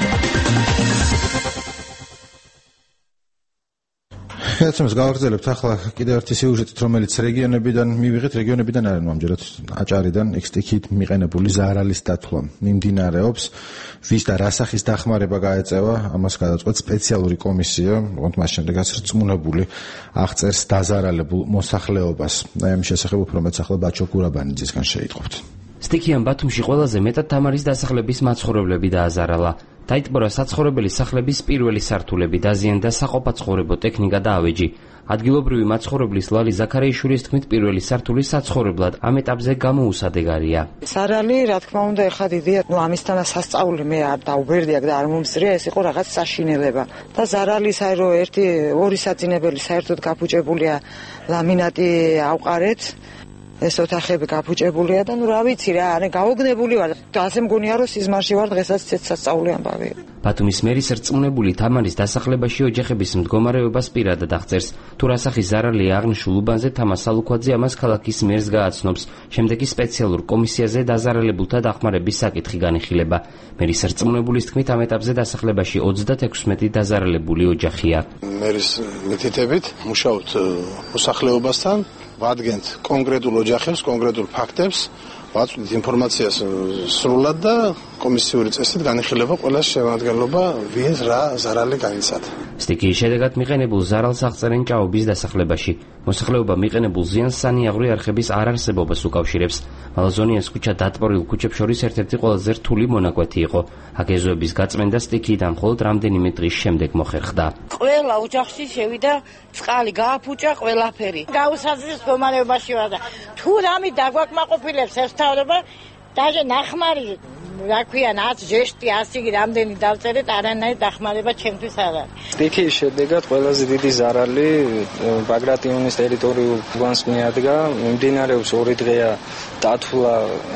ეცემს გავაგრძელებთ ახლა კიდევ ერთი სიუჟეტით, რომელიც რეგიონებიდან მივიღეთ, რეგიონებიდან არ არის ამჯერად აჭარიდან ექსტიქით მიყენებული ზარალის დათვლა მიმდინარეობს. ვის და რა სახის დახმარება გაეწევა, ამას გადაწყვეტ სპეციალური კომისია, ოღონდ მას შემდეგაც რწმუნებული აღწერს დაზარალებულ მოსახლეობას. აი ამ შესახებ უფრო მეც ახლა ბაჩო გურაბანიძისგან შეიტყობთ. სტიქიან ბათუმში ყველაზე მეტად თამარის დასახლების მაცხოვრებლები დააზარალა. დაიტბორა საცხოვრებელი სახლების პირველი სართულები, დაზიანდა საყოფაცხოვრებო ტექნიკა და ავეჯი. ადგილობრივი მაცხოვრებლის ლალი ზაქარიაშვილის თქმით, პირველი სართული საცხოვრებლად ამ ეტაპზე გამოუსადეგარია. ზარალი, რა თქმა უნდა, ეხლა დიდია, ნუ ამისთანა სასწაული მე არ დაუბერდიაკ და არ მომსწრია, ეს იყო რაღაც საშინელება. და ზარალის აი რო ერთი ორი საძინებელი საერთოდ გაფუჭებულია, ლამინატი ავყარეთ. ეს ოთახები გაფუჭებულია და ნუ რა ვიცი რა, არა გაოგნებული ვარ. ასე მგონია რომ სიზმარში ვარ, დღესაც ცეცხლსწაული ამბავია. ბათუმის მერის რწმუნებული თამარის დასახლებაში ოჯახების მდგომარეობას პირადად აღწერს. თუ რასახის ზარალია აღნიშნულ უბანზე, თამარ სალუქვაძე ამას ქალაქის მერს გააცნობს. შემდეგ ის სპეციალურ კომისიაზე დაზარალებულთა დახმარების საკითხი განიხილება. მერის რწმუნებულის თქმით, ამ ეტაპზე დასახლებაში ოცდაექვსმეტი დაზარალებული ოჯახია. მერის მითითებით მუშაობთ მოსახლეობასთან, ვადგენთ კონკრეტულ ოჯახებს, კონკრეტულ ფაქტებს, ვაწვდით ინფორმაციას სრულად და კომისიური წესით განიხილება ყველა შემადგენლობა, ვინც რა ზარალი განიცადა. სტიქიის შედეგად მიყენებულ ზარალს აღწერენ ჭაობის დასახლებაში. მოსახლეობა მიყენებულ ზიანს სანიაღვრე არხების არარსებობას უკავშირებს. მალაზონიას ქუჩა დატბორილ ქუჩებს შორის ერთ-ერთი ყველაზე რთული მონაკვეთი იყო. აქ ეზოების გაწმენდა სტიქიიდან მხოლოდ რამდენიმე დღის შემდეგ მოხერხდა. ყველა ოჯახში შევიდა წყალი, გააფუჭა ყველაფერი. გაუსაზრის მდგომარეობაში ვარ და თუ რამე დაგვაკმაყოფილებს ეს თავრობა, დაჟე ნახმარი რა ქვია, ას ჟესტი, ასი რამდენი დავწერეთ, არანაირი დახმარება ჩემთვის არ არის. სტიქიის შედეგად ყველაზე დიდი ზარალი ბაგრატიონის ტერიტორიულ უბანს მიადგა. მიმდინარეობს ორი დღეა დათვლა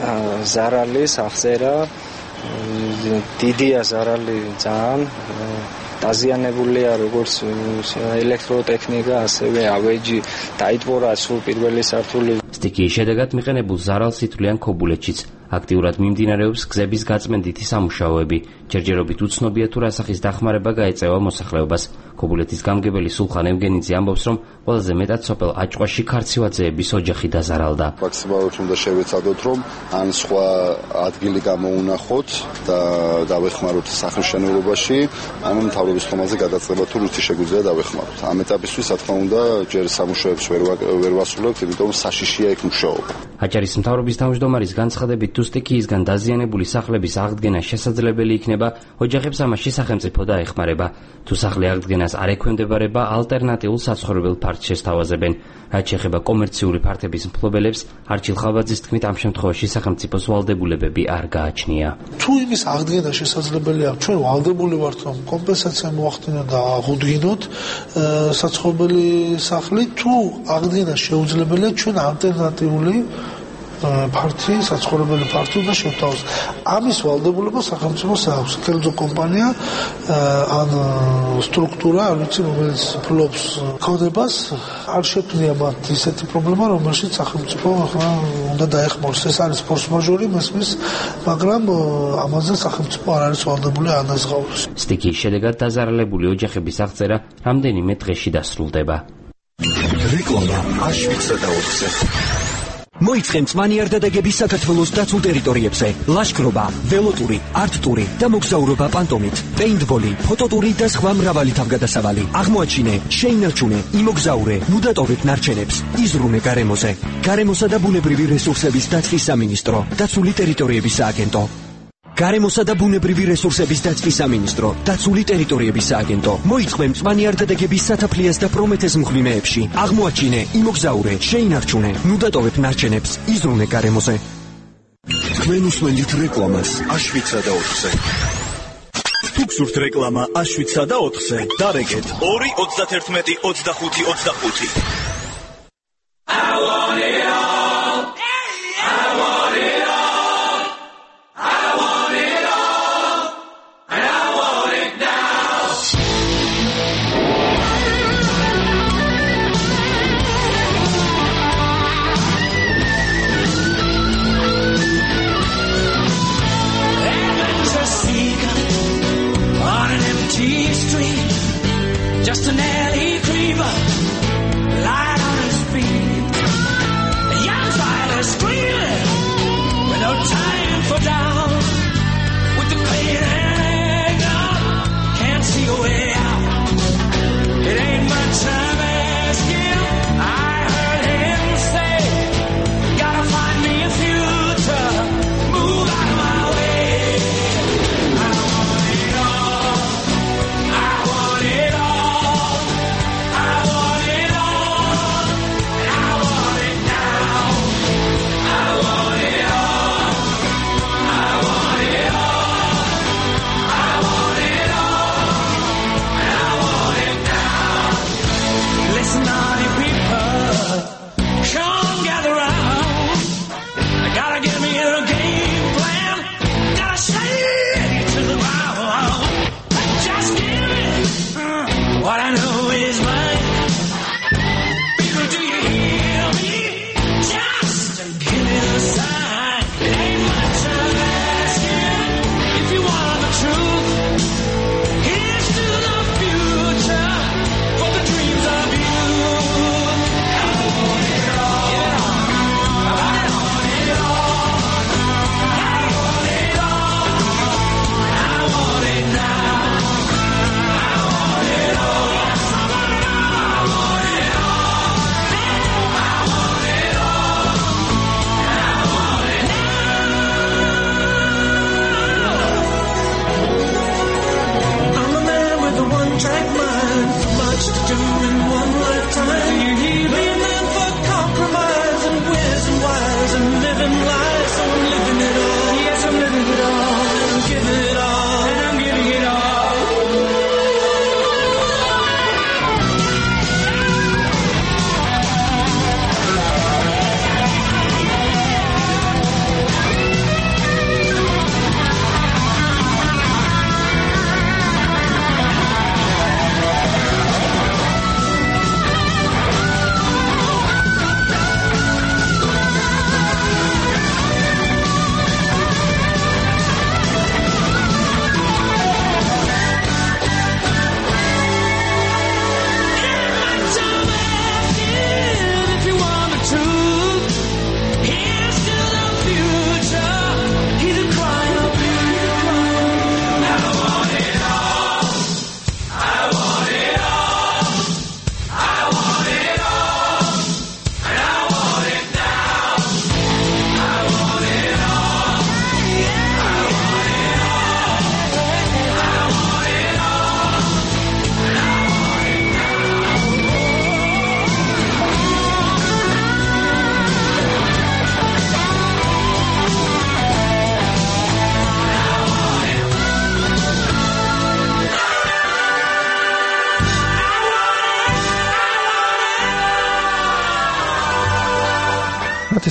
ზარალის აღწერა. დიდია ზარალი ძალიან. დაზიანებულია როგორც ელექტროტექნიკა, ასევე ავეჯი, დაიტბორა სულ პირველი სართული. სტიქიის შედეგად მიყენებულ ზარალს ითვლიან ქობულეთშიც. აქტიურად მიმდინარეობს გზების გაწმენდითი სამუშაოები. ჯერჯერობით უცნობია თუ რა სახის დახმარება გაეწევა მოსახლეობას. ქობულეთის გამგებელი სულხან ევგენიძე ამბობს, რომ ყველაზე მეტად სოფელ აჭყვაში ქარცივაძეების ოჯახი დაზარალდა. მაქსიმალურად უნდა შევეცადოთ, რომ ან სხვა ადგილი გამოუნახოთ და დავეხმაროთ სახელმშენებლობაში, ან მთავრობის ხომალდზე გადაწყება თუ რითი შეგვიძლია დავეხმაროთ. ამ ეტაპისთვის, რა თქმა უნდა, ჯერ სამუშაოებს ვერ ვერ ვასრულებთ, იმიტომ საშიშია იქ მუშაობა. აჭარის მთავრობის თავმჯდომარის განცხადებით, თუ სტიქიისგან დაზიანებული სახლების აღდგენა შესაძლებელი იქნება, ოჯახებს ამაში სახელმწიფო დაეხმარება. თუ სახლი აღდგენას არ ექვემდებარება, ალტერნატიულ საცხოვრებელ ფართს შესთავაზებენ. რაც შეეხება კომერციული ფართების მფლობელებს, არჩილ ხავაძის თქმით, ამ შემთხვევაში სახელმწიფოს ვალდებულებები არ გააჩნია. თუ იმის აღდგენა შესაძლებელია, ჩვენ ვალდებული ვართ, რომ კომპენსაცია მოახდინოთ და აღუდგინოთ საცხოვრებელი სახლი, თუ აღდგენა შეუძლებელია, ჩვენ ალტერნატიული ფართი, საცხოვრებელი ფართი უნდა შევთავაზოთ. ამის ვალდებულება სახელმწიფოს აქვს. კერძო კომპანია ან სტრუქტურა, არ ვიცი, რომელიც ფლობს ქონებას, არ შექმნია მათ ისეთი პრობლემა, რომელშიც სახელმწიფო უნდა დაეხმაროს. ეს არის ფორს-მაჟორი, მესმის, მაგრამ ამაზე სახელმწიფო არ არის ვალდებული ანაზღაუროს. სტიქიის შედეგად დაზარალებული ოჯახების აღწერა რამდენიმე დღეში დასრულდება. რეკლამა აშვიცა და ოთხზე. მოიწყე მწვანე არდადეგების საქართველოს დაცულ ტერიტორიებზე. ლაშქრობა, ველოტური, არტ-ტური და მოგზაურობა პანტომით, პეინტბოლი, ფოტოტური და სხვა მრავალი თავგადასავალი. აღმოაჩინე, შეინარჩუნე, იმოგზაურე, მუდატოვებ ნარჩენებს, იზრუნე გარემოზე. გარემოსა და ბუნებრივი რესურსების დაცვის სამინისტრო, დაცული ტერიტორიების სააგენტო. გარემოსა და ბუნებრივი რესურსების დაცვის სამინისტრო, დაცული ტერიტორიების სააგენტო. მოიწყე მწვანე არდადეგების სათაფლიას და პრომეთეს მღვიმეებში. აღმოაჩინე, იმოგზაურე, შეინარჩუნე, ნუდატოვებ ნარჩენებს, იზრუნე გარემოზე. თქვენ უსმენთ რეკლამას აშვიცა და ოთხზე. თუ გსურთ რეკლამა აშვიცა და ოთხზე, დარეგეთ ორი ოცდაერთმეტი ოცდახუთი ოცდახუთი. I want it all. I want it all. I want it all. And I want it now. Heaven's a seeker on an empty street, just an alley creeper.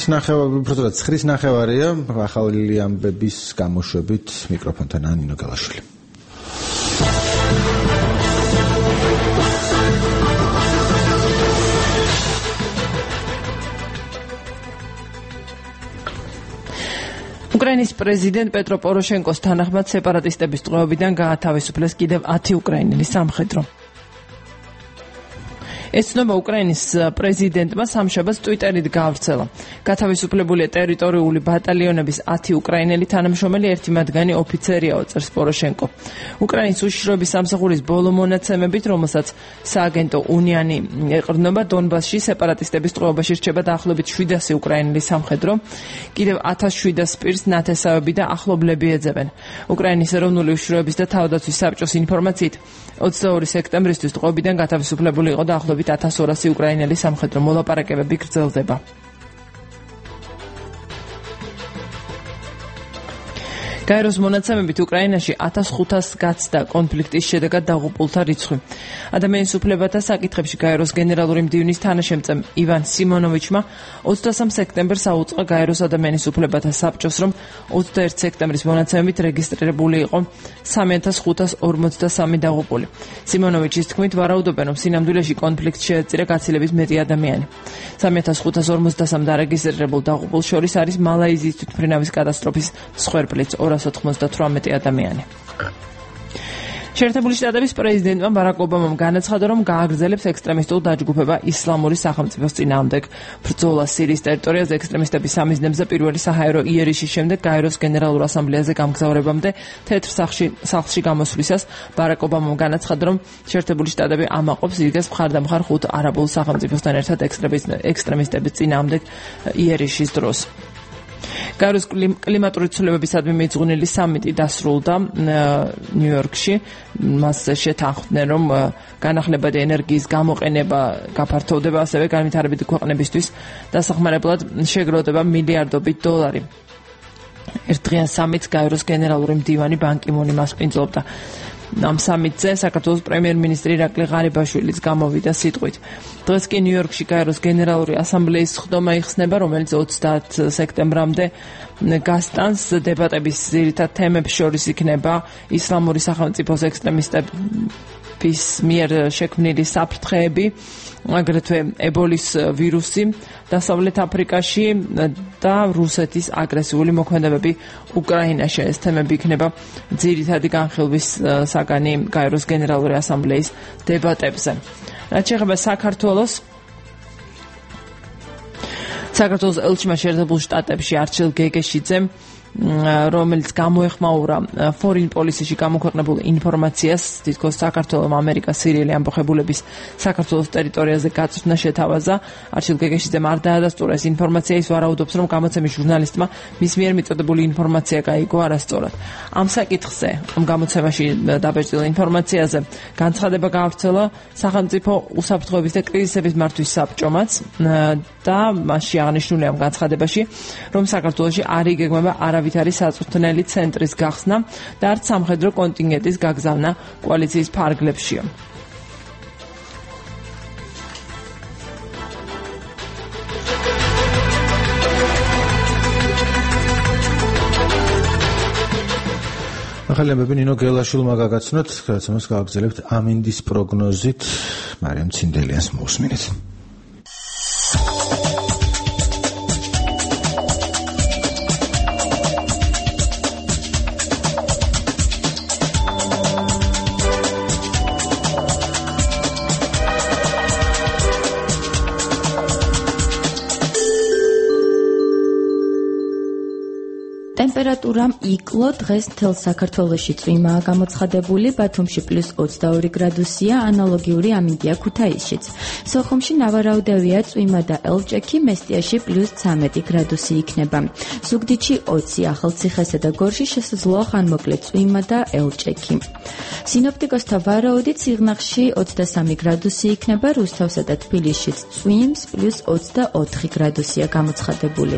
ოთხის ნახევარი, უბრალოდ ცხრის ნახევარია, ახალი ამბების გამოშვებით მიკროფონთან ნინო გელაშვილი. უკრაინის პრეზიდენტ პეტრო პოროშენკოს თანახმად სეპარატისტების ტყვეობიდან გაათავისუფლეს კიდევ ათი უკრაინელი სამხედრო. ეს ცნობა უკრაინის პრეზიდენტმა სამშაბათს ტვიტერით გაავრცელა. გათავისუფლებულია ტერიტორიული ბატალიონების ათი უკრაინელი თანამშრომელი, ერთი მათგანი ოფიცერიაო, წერს პოროშენკო. უკრაინის უშიშროების სამსახურის ბოლო მონაცემებით, რომელსაც სააგენტო უნიანი ეყრდნობა, დონბასში სეპარატისტების ტყვეობაში რჩება დაახლოებით შვიდასი უკრაინელი სამხედრო, კიდევ ათას შვიდას პირს ნათესავები და ახლობლები ეძებენ. უკრაინის ეროვნული უშიშროების და თავდაცვის საბჭოს ინფორმაციით, ოცდაორი სექტემბრისთვის ტყვეობიდან გათავისუფლებული იყო დაახლოებით ათას ორასი უკრაინელი სამხედრო. მოლაპარაკებები გრძელდება. გაეროს მონაცემებით უკრაინაში ათას ხუთას გაცდა კონფლიქტის შედეგად დაღუპულთა რიცხვი. ადამიანის უფლებათა საკითხებში გაეროს გენერალური მდივნის თანაშემწე ივან სიმონოვიჩმა ოცდასამ სექტემბერს აუწყა გაეროს ადამიანის უფლებათა საბჭოს, რომ ოცდაერთი სექტემბრის მონაცემებით რეგისტრირებული იყო სამი ათას ხუთას ორმოცდასამი დაღუპული. სიმონოვიჩის თქმით, ვარაუდობენ, რომ სინამდვილეში კონფლიქტს შეეწირა გაცილებით მეტი ადამიანი. სამი ათას ხუთას ორმოცდასამ დარეგისტრირებულ დაღუპულს შორის არის მალაიზიის თვითმფრინავის კატასტროფის მსხვერპლიც ორას ოცდათვრამეტი ადამიანი. შეერთებული შტატების პრეზიდენტმა ბარაკ ობამამ განაცხადა, რომ გააგრძელებს ექსტრემისტულ დაჯგუფება ისლამური სახელმწიფოს წინააღმდეგ ბრძოლას სირიის ტერიტორიაზე ექსტრემისტების სამიზნებზე პირველი საჰაერო იერიშის შემდეგ გაეროს გენერალურ ასამბლეაზე გამგზავრებამდე თეთრ სახლში სახლში გამოსვლისას ბარაკ ობამამ განაცხადა, რომ შეერთებული შტატები ამაყობს იგეს მხარდამხარ ხუთ არაბულ სახელმწიფოსთან ერთად ექსტრემისტების წინააღმდეგ იერიშის დროს. გაეროს კლიმატური ცვლილებებისადმი მიძღვნილი სამიტი დასრულდა ნიუ-იორკში. მასზე შეთანხმდნენ, რომ განახლებადი ენერგიის გამოყენება გაფართოვდება, ასევე განვითარებადი ქვეყნებისთვის დასახმარებლად შეგროვდება მილიარდობით დოლარი. ერთდღიან სამიტს გაეროს გენერალური მდივანი ბან კი მუნი მასპინძლობდა. ამ სამიტზე საქართველოს პრემიერ-მინისტრი ირაკლი ღარიბაშვილიც გამოვიდა სიტყვით. დღეს კი ნიუ-იორკში გაეროს გენერალური ასამბლეის სხდომა იხსნება, რომელიც ოცდაათ სექტემბრამდე გასტანს. დებატების ძირითად თემებს შორის იქნება ისლამური სახელმწიფოს ექსტრემისტების მიერ შექმნილი საფრთხეები, აგრეთვე ებოლის ვირუსი დასავლეთ აფრიკაში და რუსეთის აგრესიული მოქმედებები უკრაინაში. ეს თემები იქნება ძირითადი განხილვის საგანი გაეროს გენერალური ასამბლეის დებატებზე. რაც შეეხება საქართველოს საქართველოს ელჩმა შეერთებულ შტატებში არჩილ გეგეშიძემ, რომელიც გამოეხმაურა foreign policy-ში გამოქვეყნებულ ინფორმაციას, თითქოს საქართველოს ამერიკას სირიელი ამბოხებულების საქართველოს ტერიტორიაზე გაწვრთნა შეთავაზა. არჩილ გეგეშიძემ არ დაადასტურა ეს ინფორმაცია, ის ვარაუდობს, რომ გამოცემის ჟურნალისტმა მის მიერ მიწოდებული ინფორმაცია გაიგო არასწორად. ამ საკითხზე, ამ გამოცემაში დაბეჭდილ ინფორმაციაზე განცხადება გაავრცელა სახელმწიფო უსაფრთხოების და კრიზისების მართვის საბჭომაც და მასში აღნიშნულია ამ განცხადებაში, რომ საქართველოში არ იგეგმება არავითარი საწვრთნელი ცენტრის გახსნა და არც სამხედრო კონტინგენტის გაგზავნა კოალიციის ფარგლებშია. ახალი ამბები ნინო გელაშვილმა გაგაცნოთ, რაც ამას გააგრძელებთ ამინდის პროგნოზით. მარიამ ცინდელიანს მოусმინეთ. ტემპერატურამ იკლო, დღეს მთელ საქართველოში წვიმაა გამოცხადებული, ბათუმში პლუს ოცდაორი გრადუსია, ანალოგიური ამინდია ქუთაისშიც. სოხუმში ნავარაუდევია წვიმა და ელჭექი, მესტიაში პლუს ცამეტი გრადუსი იქნება. ზუგდიდში ოცი, ახალციხესა და გორში შესაძლოა ხანმოკლე წვიმა და ელჭექი. სინოპტიკოსთა ვარაუდით სიღნაღში ოცდასამი გრადუსი იქნება, რუსთავსა და თბილისშიც წვიმს, პლუს ოცდაოთხი გრადუსია გამოცხადებული.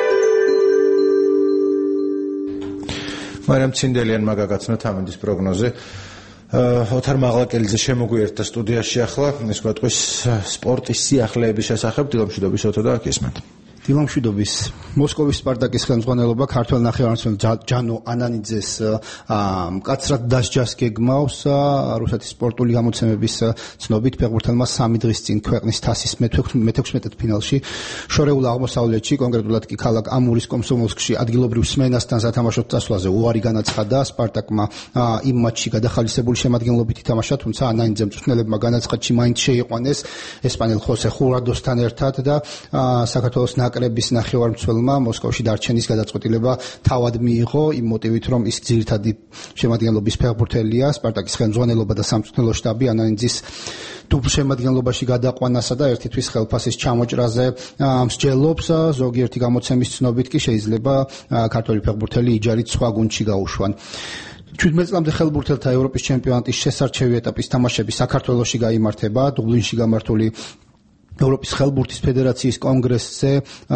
მარიამ ცინდელიანმა გაგაცნოთ ამინდის პროგნოზე. ოთარ მაღლაკელიძე შემოგვიერთდა სტუდიაში ახლა, ეს გვატყვის სპორტის სიახლეების შესახებ, დილომშვიდობის ოთო და გესმენთ. დილამშვიდობის მოსკოვის სპარტაკის ხელმძღვანელობა ქართველ ნახევარმცველ ჯანო ანანიძეს მკაცრად დასჯას გეგმავს რუსეთის სპორტული გამოცემების ცნობით ფეხბურთელმა სამი დღის წინ ქვეყნის თასის მეთექვსმეტედ ფინალში შორეულ აღმოსავლეთში, კონკრეტულად კი ქალაქ ამურის კომსომოლსკში ადგილობრივ სმენასთან სათამაშოდ წასვლაზე უარი განაცხადა. სპარტაკმა იმ მატჩში გადახალისებული შემადგენლობით ითამაშა, თუმცა ანანიძემ მწვრთნელებმა განაცხადში მაინც შეიყვანეს ესპანელ ხოსე ხურადოსთან ერთად და საქართველოს ნაკრების ნახევარმცველმა მოსკოვში დარჩენის გადაწყვეტილება თავად მიიღო იმ მოტივით, რომ ის ძირითადი შემადგენლობის ფეხბურთელია. სპარტაკის ხელმძღვანელობა და სამწვრთნელო შტაბი ანანიძის დუბლ შემადგენლობაში გადაყვანასა და ერთი თვის ხელფასის ჩამოჭრაზე მსჯელობს. ზოგიერთი გამოცემის ცნობით კი შეიძლება ქართველი ფეხბურთელი იჯარით სხვა გუნდში გაუშვან. შვიდმეტ წლამდე ხელბურთელთა ევროპის ჩემპიონატის შესარჩევი ეტაპის თამაშები საქართველოში გაიმართება. დუბლინში გამართული ევროპის ხელბურთის ფედერაციის კონგრესზე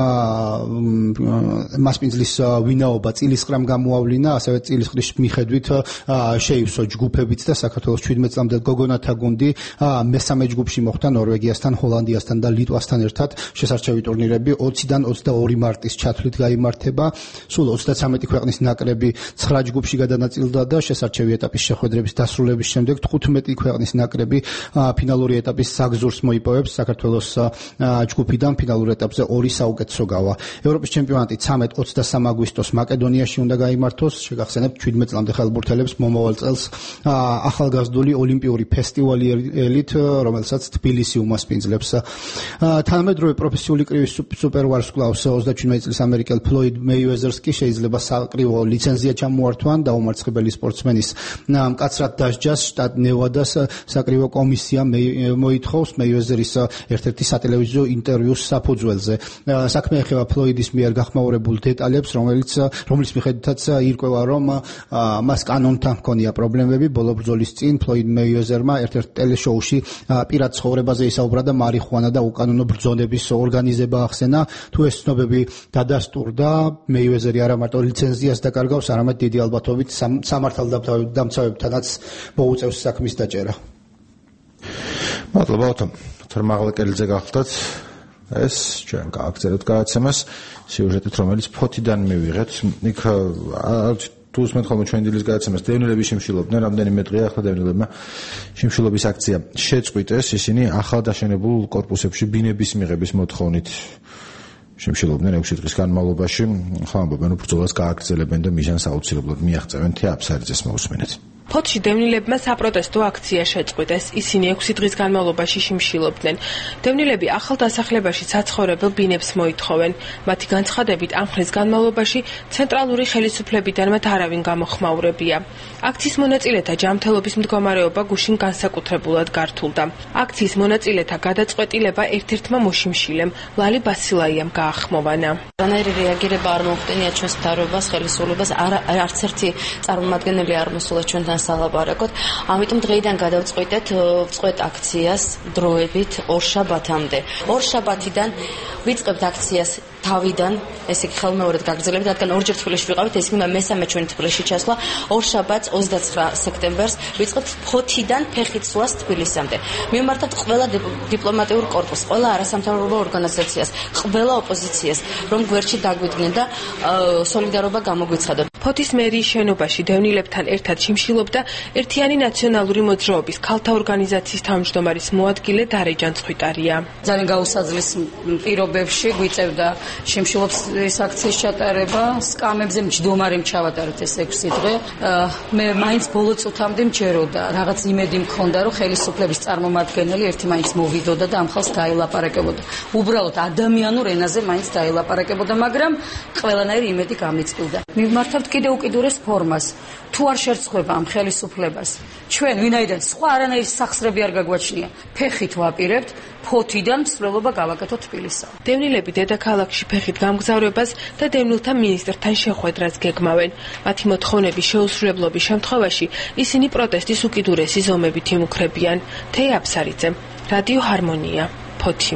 მასპინძლის ვინაობა წილისყრამ გამოავლინა, ასევე წილისყრის მიხედვით შეივსო ჯგუფებიც და საქართველოს შვიდმეტ წლამდე გოგონათა გუნდი მესამე ჯგუფში მოხვდა ნორვეგიასთან, ჰოლანდიასთან და ლიტვასთან ერთად. შესარჩევი ტურნირები ოციდან ოცდაორი მარტის ჩათვლით გაიმართება. სულ ოცდათვრამეტი ქვეყნის ნაკრები ცხრა ჯგუფში გადანაწილდა და შესარჩევი ეტაპის შეხვედრების დასრულების შემდეგ თხუთმეტი ქვეყნის ნაკრები ფინალური ეტაპის საგზურს მოიპოვებს. საქართველოს ჯგუფიდან ფინალურ ეტაპზე ორი საუკეთესო გავა. ევროპის ჩემპიონატი ცამეტ ოცდასამ აგვისტოს მაკედონიაში უნდა გაიმართოს. შეგახსენებთ, შვიდმეტ წლამდე ხელბურთელებს მომავალ წელს ახალგაზრდული ოლიმპიური ფესტივალი ელით, რომელსაც თბილისი უმასპინძლებს. თანამედროვე პროფესიული კრივის სუპერვარსკვლავს ოცდაშვიდმეტი წლის ამერიკელ ფლოიდ მეიუეზერს კი შეიძლება საკრივო ლიცენზია ჩამოართვან და უმარცხებელი სპორტსმენის მკაცრად დასჯას შტატ ნევადას საკრივო კომისია მოითხოვს მეიუეზერის ერთ-ერთი სატელევიზიო ინტერვიუს საფუძველზე. საქმე ეხება ფლოიდის მიერ გახმაურებულ დეტალებს, რომელიც რომლის მიხედვითაც ირკვევა, რომ მას კანონთან ჰქონია პრობლემები. ბოლო ბრძოლის წინ ფლოიდ მეიუეზერმა ერთ-ერთ ტელეშოუში პირად ცხოვრებაზე ისაუბრა და მარიხუანა და უკანონო ბრძოლების ორგანიზება ახსენა. თუ ეს ცნობები დადასტურდა, მეიუეზერი არა მარტო ლიცენზიას დაკარგავს, არამედ დიდი ალბათობით სამართალდამცავებთანაც მოუწევს საქმის დაჭერა. მადლობა ოთო. თერმაღლაკელიძე გახლდათ ეს ჩვენ გააგზავნეთ გადაცემას სიუჟეტით, რომელიც ფოთიდან მივიღეთ. იქ თუ უსმენთ ხოლმე ჩვენ დილის გადაცემას, დევნილები შიმშილობდნენ, რამდენიმე დღეა ახლა დევნილებმა შიმშილობის აქცია შეწყვიტეს. ისინი ახალ დაშენებულ კორპუსებში ბინების მიღების მოთხოვნით შიმშილობდნენ ექვსი დღის განმავლობაში. ახლა ამბობენ, რომ ბრძოლას გააგრძელებენ და მიზანს აუცილებლად მიაღწევენ. თეა აფსარიძეს მოусმენთ. ფოთში დევნილებმა საპროტესტო აქცია შეწყვიტეს. ისინი ექვსი დღის განმავლობაში შიმშილობდნენ. დევნილები ახალ დასახლებაში საცხოვრებელ ბინებს მოითხოვენ. მათი განცხადებით, ამ ხნის განმავლობაში ცენტრალური ხელისუფლებიდან მათ არავინ გამოხმაურებია. აქციის მონაწილეთა ჯანმრთელობის მდგომარეობა გუშინ განსაკუთრებულად გართულდა. აქციის მონაწილეთა გადაწყვეტილება ერთ-ერთმა მოშიმშილემ, ლალი ბასილაიამ გაახმოვანა. რანაირი რეაგირება არ მოხდენია ჩვენს მთავრობას, ხელისუფლებას, არც ერთი წარმომადგენელი არ მოსულა ჩვენთან სალაპარაკოთ. ამიტომ დღეიდან გადავწყვეტეთ ვწყვეტ აქციას დროებით ორშაბათამდე. ორშაბათიდან ვიწყებთ აქციას თავიდან, ესე იგი ხელმეორედ გაგრძელებთ, რადგან ორჯერ თბილისში ვიყავით, ეს მინდა მესამე ჩვენი თბილისში ჩასვლა. ორშაბათს ოცდაცხრა სექტემბერს ვიწყებთ ფოთიდან ფეხით სვლას თბილისამდე. მიმართავთ ყველა დიპლომატიურ კორპუსს, ყველა არასამთავრობო ორგანიზაციას, ყველა ოპოზიციას, რომ გვერდში დაგვიდგნენ და სოლიდარობა გამოგვიცხადოთ. ფოთის მერიის შენობაში დევნილებთან ერთად შიმშილობდა ერთიანი ნაციონალური მოძრაობის ქალთა ორგანიზაციის თავმჯდომარის მოადგილე დარე ჯანცხვიტარია. ძალიან გაუსაძლის პირობებში გვიწევდა შიმშილობს ეს აქციის ჩატარება, სკამებზე მჯდომარე ჩავატარეთ ეს ექვსი დღე. მე მაინც ბოლო წუთამდე მჯეროდა, რაღაც იმედი მქონდა, რომ ხელისუფლების წარმომადგენელი ერთი მაინც მოვიდოდა და ამ ხალხს დაილაპარაკებოდა. უბრალოდ ადამიანურ ენაზე მაინც დაილაპარაკებოდა, მაგრამ ყველანაირი იმედი გამიწვევდა. მივმართავთ კიდევ უკიდურეს ფორმას. თუ არ შერცხვება ამ ხელისუფლებას, ჩვენ ვინაიდან სხვა არანაირი სახსრები არ გაგვაჩნია, ფეხით ვაპირებთ, ფოთიდან მსვლელობა გავაკეთოთ თბილისსა. დევნილები დედაქალაქში ფეხით გამგზავრებას და დევნილთა მინისტრთან შეხვედრას გეგმავენ. მათი მოთხოვნების შეუსრულებლობის შემთხვევაში ისინი პროტესტის უკიდურესი ზომებით იმუქრებიან. თეა აფსარიძე, რადიო ჰარმონია, ფოთი.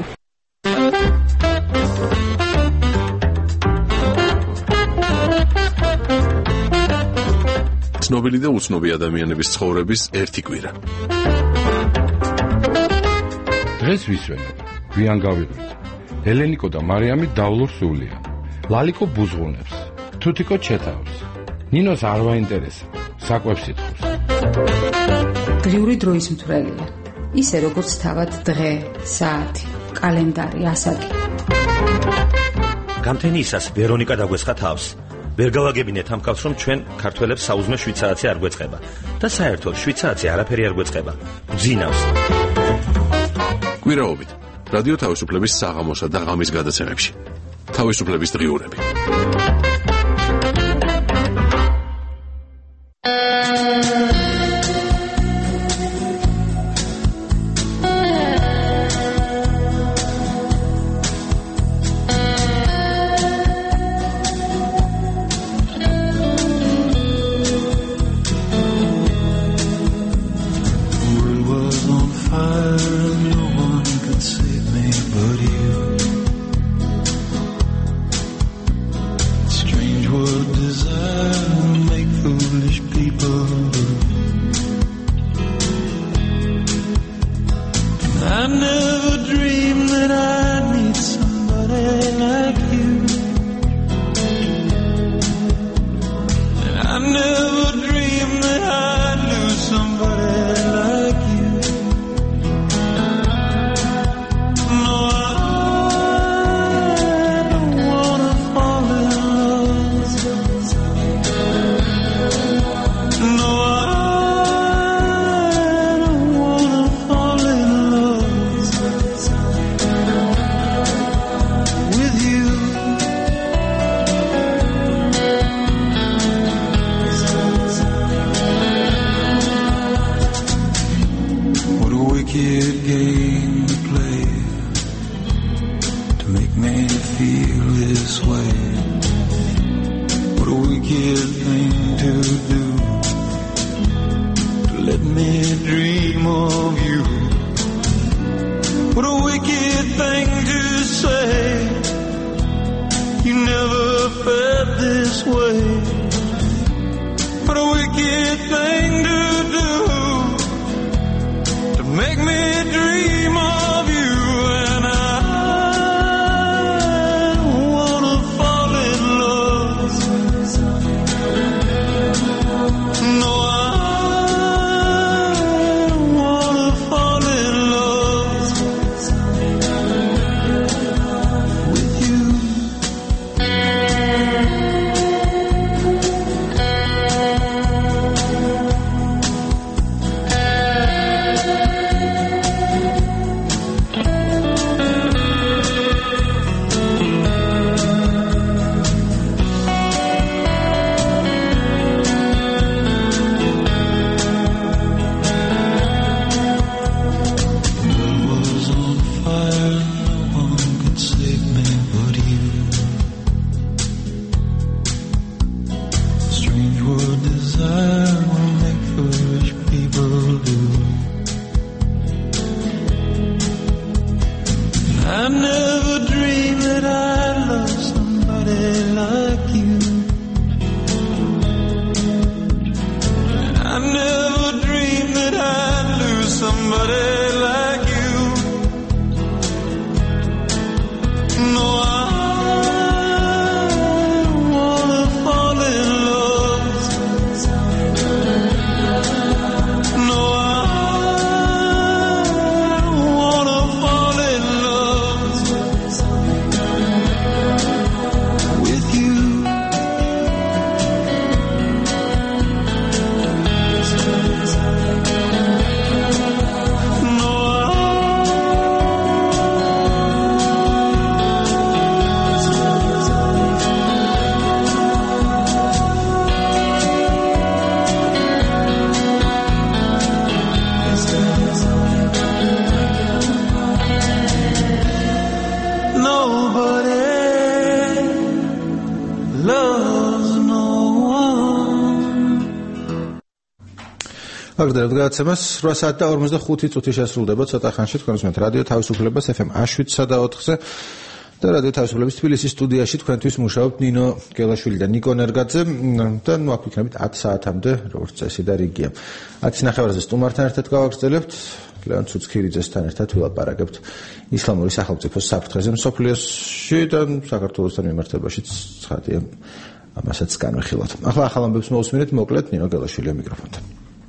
ცნობილი და უცნობი ადამიანების ცხოვრების ერთი კვირა. დღეს ვისვენებ, გვიან გავიღვით. ელენიკო და მარიამი დავლურ სულია. ლალიკო ბუზღუნებს, თუთიკო ჩეთავს. ნინოს არ ვაინტერესებს, საკვებს ითხოვს. დღიური დროის მთვრელია. ისე როგორც თავად დღე, საათი, კალენდარი, ასაკი. გამთენიისას ვერონიკა დაგვესხა თავს. ვერ გავაგებინეთ ამ კაცს, რომ ჩვენ ქართველებს საუზმე შვიდ საათი არ გვეწყება და საერთოდ შვიდ საათი არაფერი არ გვეწყება. გძინავს. კვირაობით რადიო თავისუფლების საღამოსა და ღამის გადაცემებში. თავისუფლების დღიურები. აგრძელებთ გადაცემას რვა საათი და ორმოცდახუთი წუთი შესრულდება ცოტა ხანში თქვენ უსმენთ რადიო თავისუფლებას ეფ ემ შვიდსა და ოთხზე და რადიო თავისუფლების თბილისის სტუდიაში თქვენთვის მუშაობთ ნინო გელაშვილი და ნიკო ნერგაძე და ნუ აქ ვიქნებით ათ საათამდე როგორც წესი და რიგია ათის ნახევარზე სტუმართან ერთად გავაგრძელებთ ლეონ ცუცქირიძესთან ერთად ვილაპარაკებთ ისლამური სახელმწიფოს საფრთხეზე მსოფლიოში და საქართველოსთან მიმართებაშიც ცხადია ამასაც განვიხილოთ. ახლა ახალ ამბებს მოусმინეთ, მოკლედ ნინო გელაშვილი მიკროფონთან.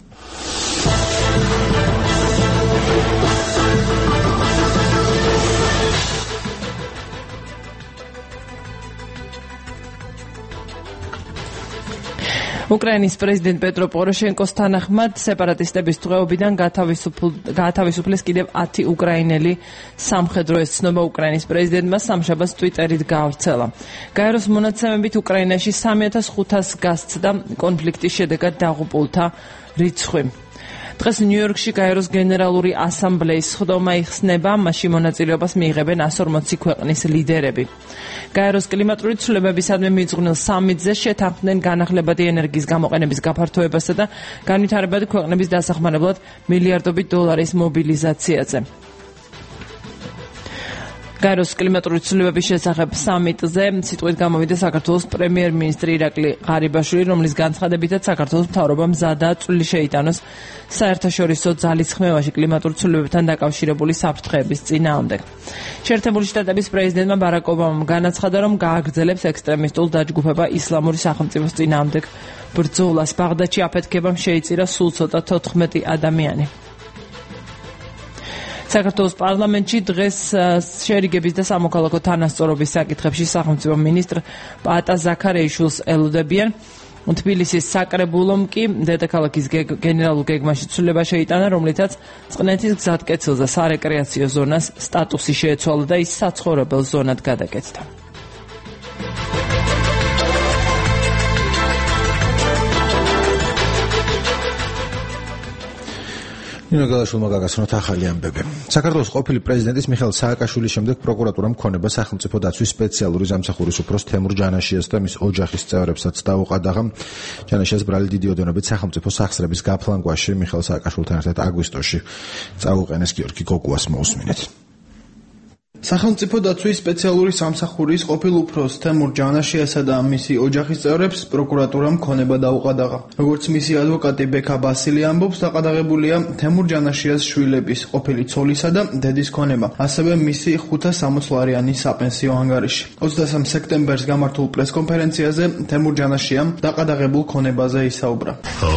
უკრაინის პრეზიდენტ პეტრო პოროშენკოს თანახმად სეპარატისტების დღეობიდან გაათავისუფლეს კიდევ ათი უკრაინელი სამხედრო ეცნობა უკრაინის პრეზიდენტმა სამშაბათს ტვიტერით გაავრცელა. გაეროს მონაცემებით უკრაინაში სამი ათას ხუთას გასცდა კონფლიქტის შედეგად დაღუპულთა რიცხვი. დღეს ნიუ-იორკში გაეროს გენერალური ასამბლეის სხდომა იხსნება, მასში მონაწილეობას მიიღებენ εκατს ორმოცი ქვეყნის ლიდერები. გაეროს კლიმატური ცვლილებებისადმი მიძღვნილ სამიტზე შეთანხმდნენ განახლებადი ენერგიის გამოყენების გაფართოებასა და განვითარებადი ქვეყნების დასახმარებლად მილიარდობით დოლარის მობილიზაციაზე. გაეროს კლიმატური ცვლილებების შესახებ სამიტზე სიტყვით გამოვიდა საქართველოს პრემიერ-მინისტრი ირაკლი ღარიბაშვილი, რომლის განცხადებითაც საქართველოს მთავრობამ მზადაა წვლილი შეიტანოს საერთაშორისო ძალისხმევაში კლიმატურ ცვლილებებთან დაკავშირებული საფრთხეების წინააღმდეგ. შეერთებული შტატების პრეზიდენტმა ბარაკ ობამამ განაცხადა, რომ გააგრძელებს ექსტრემისტულ დაჯგუფება ისლამური სახელმწიფოს წინააღმდეგ ბრძოლას. ბაღდადში აფეთქებამ შეიწირა სულ ცოტა თოთხმეტი ადამიანი. საქართველოს პარლამენტში დღეს შერიგების და სამოქალაქო თანასწორობის საკითხებში სახელმწიფო მინისტრ პაატა ზაქარეიშვილს ელოდებიან. თბილისის საკრებულომ კი დედაქალაქის გენერალურ გეგმაში ცვლილება შეიტანა, რომლითაც წყნეთის გზატკეცილზე სარეკრეაციო ზონას სტატუსი შეეცვალა და ის საცხოვრებელ ზონად გადაკეთდა. ნინო გელაშვილმა გაგაცნოთ ახალი ამბები. საქართველოს ყოფილი პრეზიდენტის მიხეილ სააკაშვილის შემდეგ პროკურატურამ ქონება სახელმწიფო დაცვის სპეციალური სამსახურის უფროს თემურ ჯანაშიას და მის ოჯახის წევრებსაც დაუყადაღა. ჯანაშიას ბრალი დიდი ოდენობით სახელმწიფო სახსრების გაფლანგვაში მიხეილ სააკაშვილთან ერთად აგვისტოში წაუყენეს. გიორგი გოგუას მოусმინეთ. სახელმწიფო დაცვის სპეციალური სამსახურის ყოფილ უფროს თემურ ჯანაშიასა და მისი ოჯახის წევრებს პროკურატურამ ქონება დაუყადაღა. როგორც მისი ადვოკატი ბექა ბასილი ამბობს, დაყადაღებულია თემურ ჯანაშიას შვილების ყოფილი ცოლისა და დედის ქონება, ასევე მისი ხუთას სამოცლარიანი საპენსიო ანგარიში. ოცდასამ სექტემბერს გამართულ პრესკონფერენციაზე თემურ ჯანაშიამ დაყადაღებულ ქონებაზე ისაუბრა.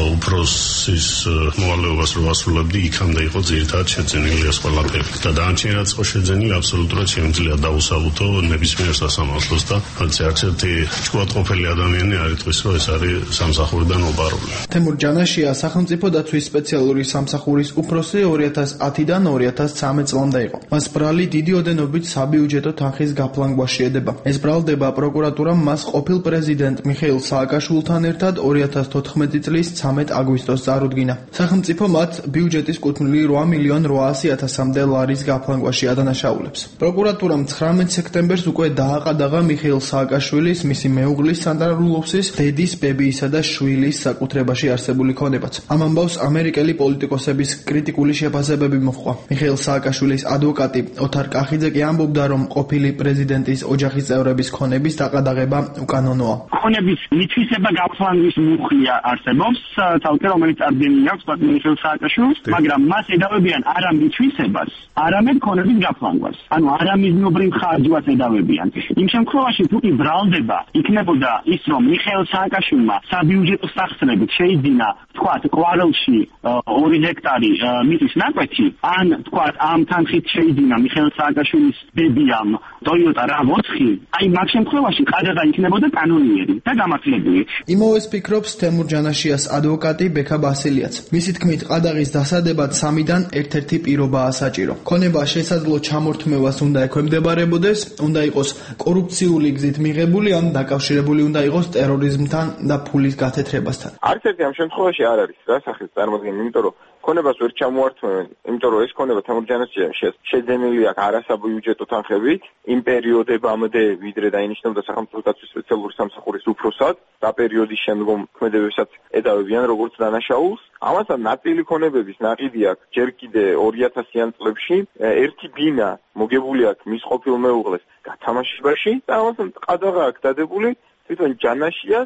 უფროსის მოვალეობას რო ასრულებდი, იქამდე იყო ძირითადად შეძენილი ეს ყველაფერი და დაანჩენად იყო შეძენილი აბსოლუტურად შემიძლია დაუსაბუთო ნებისმიერ სასამართლოს და არც ერთი ჭკუატყოფილი ადამიანი არ იტყვის, რომ ეს არის სამსახურიდან ოპარული. თემურ ჯანაშია სახელმწიფო დაცვის სპეციალური სამსახურის უფროსი ორი ათას ათიდან ორი ათას ცხრამეტ წლამდე იყო. მას ბრალი დიდი ოდენობით საბიუჯეტო თანხის გაფლანგვაში ედება. ეს ბრალდება პროკურატურამ მას ყოფილ პრეზიდენტ მიხეილ სააკაშვილთან ერთად ორი ათას თოთხმეტი წლის ცამეტ აგვისტოს წარუდგინა. სახელმწიფო მათ ბიუჯეტის კუთვნილი რვა მილიონ რვაასი ათასამდე ლარის გაფლანგვაში ადანაშაულებს. პროკურატურამ ცხრამეტ სექტემბერს უკვე დააყადაღა მიხეილ სააკაშვილის, მისი მეუღლის სანდრა რულოვსის, დედის, ბებიისა და შვილის საკუთრებაში არსებული ქონებაც. ამ ამბავს ამერიკელი პოლიტიკოსების კრიტიკული შეფასებები მოჰყვა. მიხეილ სააკაშვილის ადვოკატი ოთარ კახიძე კი ამბობდა, რომ ყოფილი პრეზიდენტის ოჯახის წევრების ქონების დაყადაღება უკანონოა. ქონების მითვისება გაფლანგვის მუხლია არსებობს, თალკე რომელიც ადგენილი აქვს მიხეილ სააკაშვილს, მაგრამ მას ედავებიან არა მითვისებას, არამედ ქონების გაფლანგვას. ანუ არამიზნობრივ ხარჯვას ედავებიან. იმ შემთხვევაში თუ კი ბრალდება იქნებოდა ის, რომ მიხეილ სააკაშვილმა საბიუჯეტო სახსრებით შეიძინა, თქვათ, ყვარელში ორი ჰექტარი მიწის ნაკვეთი, ან თქვათ, ამ თანხით შეიძინა მიხეილ სააკაშვილის ბებიამ Toyota რավ ოთხი, აი მაგ შემთხვევაში ყადაღა იქნებოდა კანონიერი და გამართლებული. იმოვეს ფიქრობს თემურ ჯანაშიას ადვოკატი ბექა ბასილიაც. მისი თქმით, ყადაღის დასადებად სამიდან ერთ-ერთი პირობაა საჭირო. ქონება შესაძლო ჩამორთმევას უნდა ექვემდებარებოდეს, უნდა იყოს კორუფციული გზით მიღებული, ან დაკავშირებული უნდა იყოს ტერორიზმთან და ფულის გათეთრებასთან. არც ერთი ამ შემთხვევაში არ არის რა სახის წარმოადგენა, იმიტომ რომ ქონებას ვერ ჩამოართმევენ, იმიტომ რომ ეს ქონება თემურ ჯანაშიას შეძენილი აქვს არასაბიუჯეტო თანხებით იმ პერიოდებამდე, ვიდრე დაინიშნებოდა სახელმწიფო დაცვის სპეციალური სამსახურის უფროსად და პერიოდის შემდგომ ქმედებებსაც ედავებიან როგორც დანაშაულს. ამასთან ნაწილი ქონებების ნაყიდი აქვს ჯერ კიდე ორი ათასიან წლებში ერთი ბინა მოგებული აქვს მის ყოფილ მეუღლეს გათამაშებაში და ამასთან ყადაღა აქვს დადებული თვითონ ჯანაშიას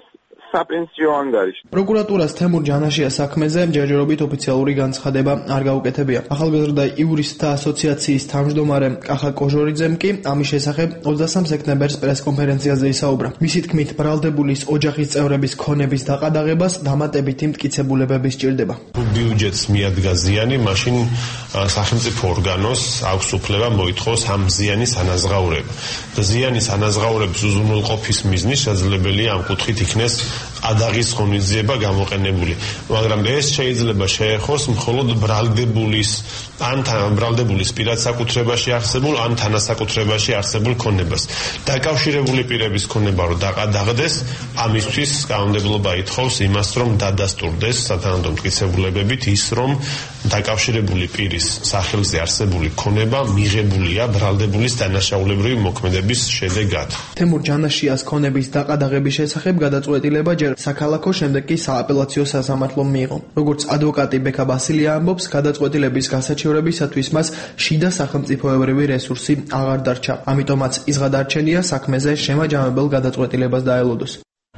საპენსიო ანგარიში. პროკურატურას თემურ ჯანაშიას საქმეზე ჯერჯერობით ოფიციალური განცხადება არ გაუკეთებია. ახალგაზრდა იურისტთა ასოციაციის თავმჯდომარე კახა კოჟორიძემ კი ამის შესახებ ოცდასამ სექტემბერს პრესკონფერენციაზე ისაუბრა. მისი თქმით, ბრალდებულის ოჯახის წევრების ქონების დაყადაღებას დამატებითი მტკიცებულებები სჭირდება. ბიუჯეტს მიადგა ზიანი, მაშინ სახელმწიფო ორგანოს აქვს უფლება მოითხოვს ამ ზიანის ანაზღაურება. და ზიანის ანაზღაურების უზრუნველყოფის მიზნით შესაძლებელია ამ კუთხით იქნეს ადაღის ღონისძიება გამოყენებული. მაგრამ ეს შეიძლება შეეხოს მხოლოდ ბრალდებულის ან ბრალდებულის პირად საკუთრებაში არსებულ ან თანასაკუთრებაში არსებულ ქონებას. დაკავშირებული პირების ქონება რომ დაყადაღდეს, ამისთვის კანონმდებლობა ითხოვს იმას, რომ დადასტურდეს სათანადო მტკიცებულებებით ის, რომ დაკავშირებული პირის სახელზე არსებული ქონება მიღებულია ბრალდებულის დანაშაულებრივი მოქმედების შედეგად. თემურ ჯანაშიას ქონების დაყადაღების შესახებ გადაწყვეტილება ჯერ საქალაქო, შემდეგ კი სააპელაციო სასამართლომ მიიღო. როგორც ადვოკატი ბექა ბასილია ამბობს, გადაწყვეტილების გასაჩივრებისათვის მას შიდა სახელმწიფოებრივი რესურსი აღარ დარჩა. ამიტომაც ის გადარჩენია საქმეზე შემაჯამებელ გადაწყვეტილებას დაელოდოს.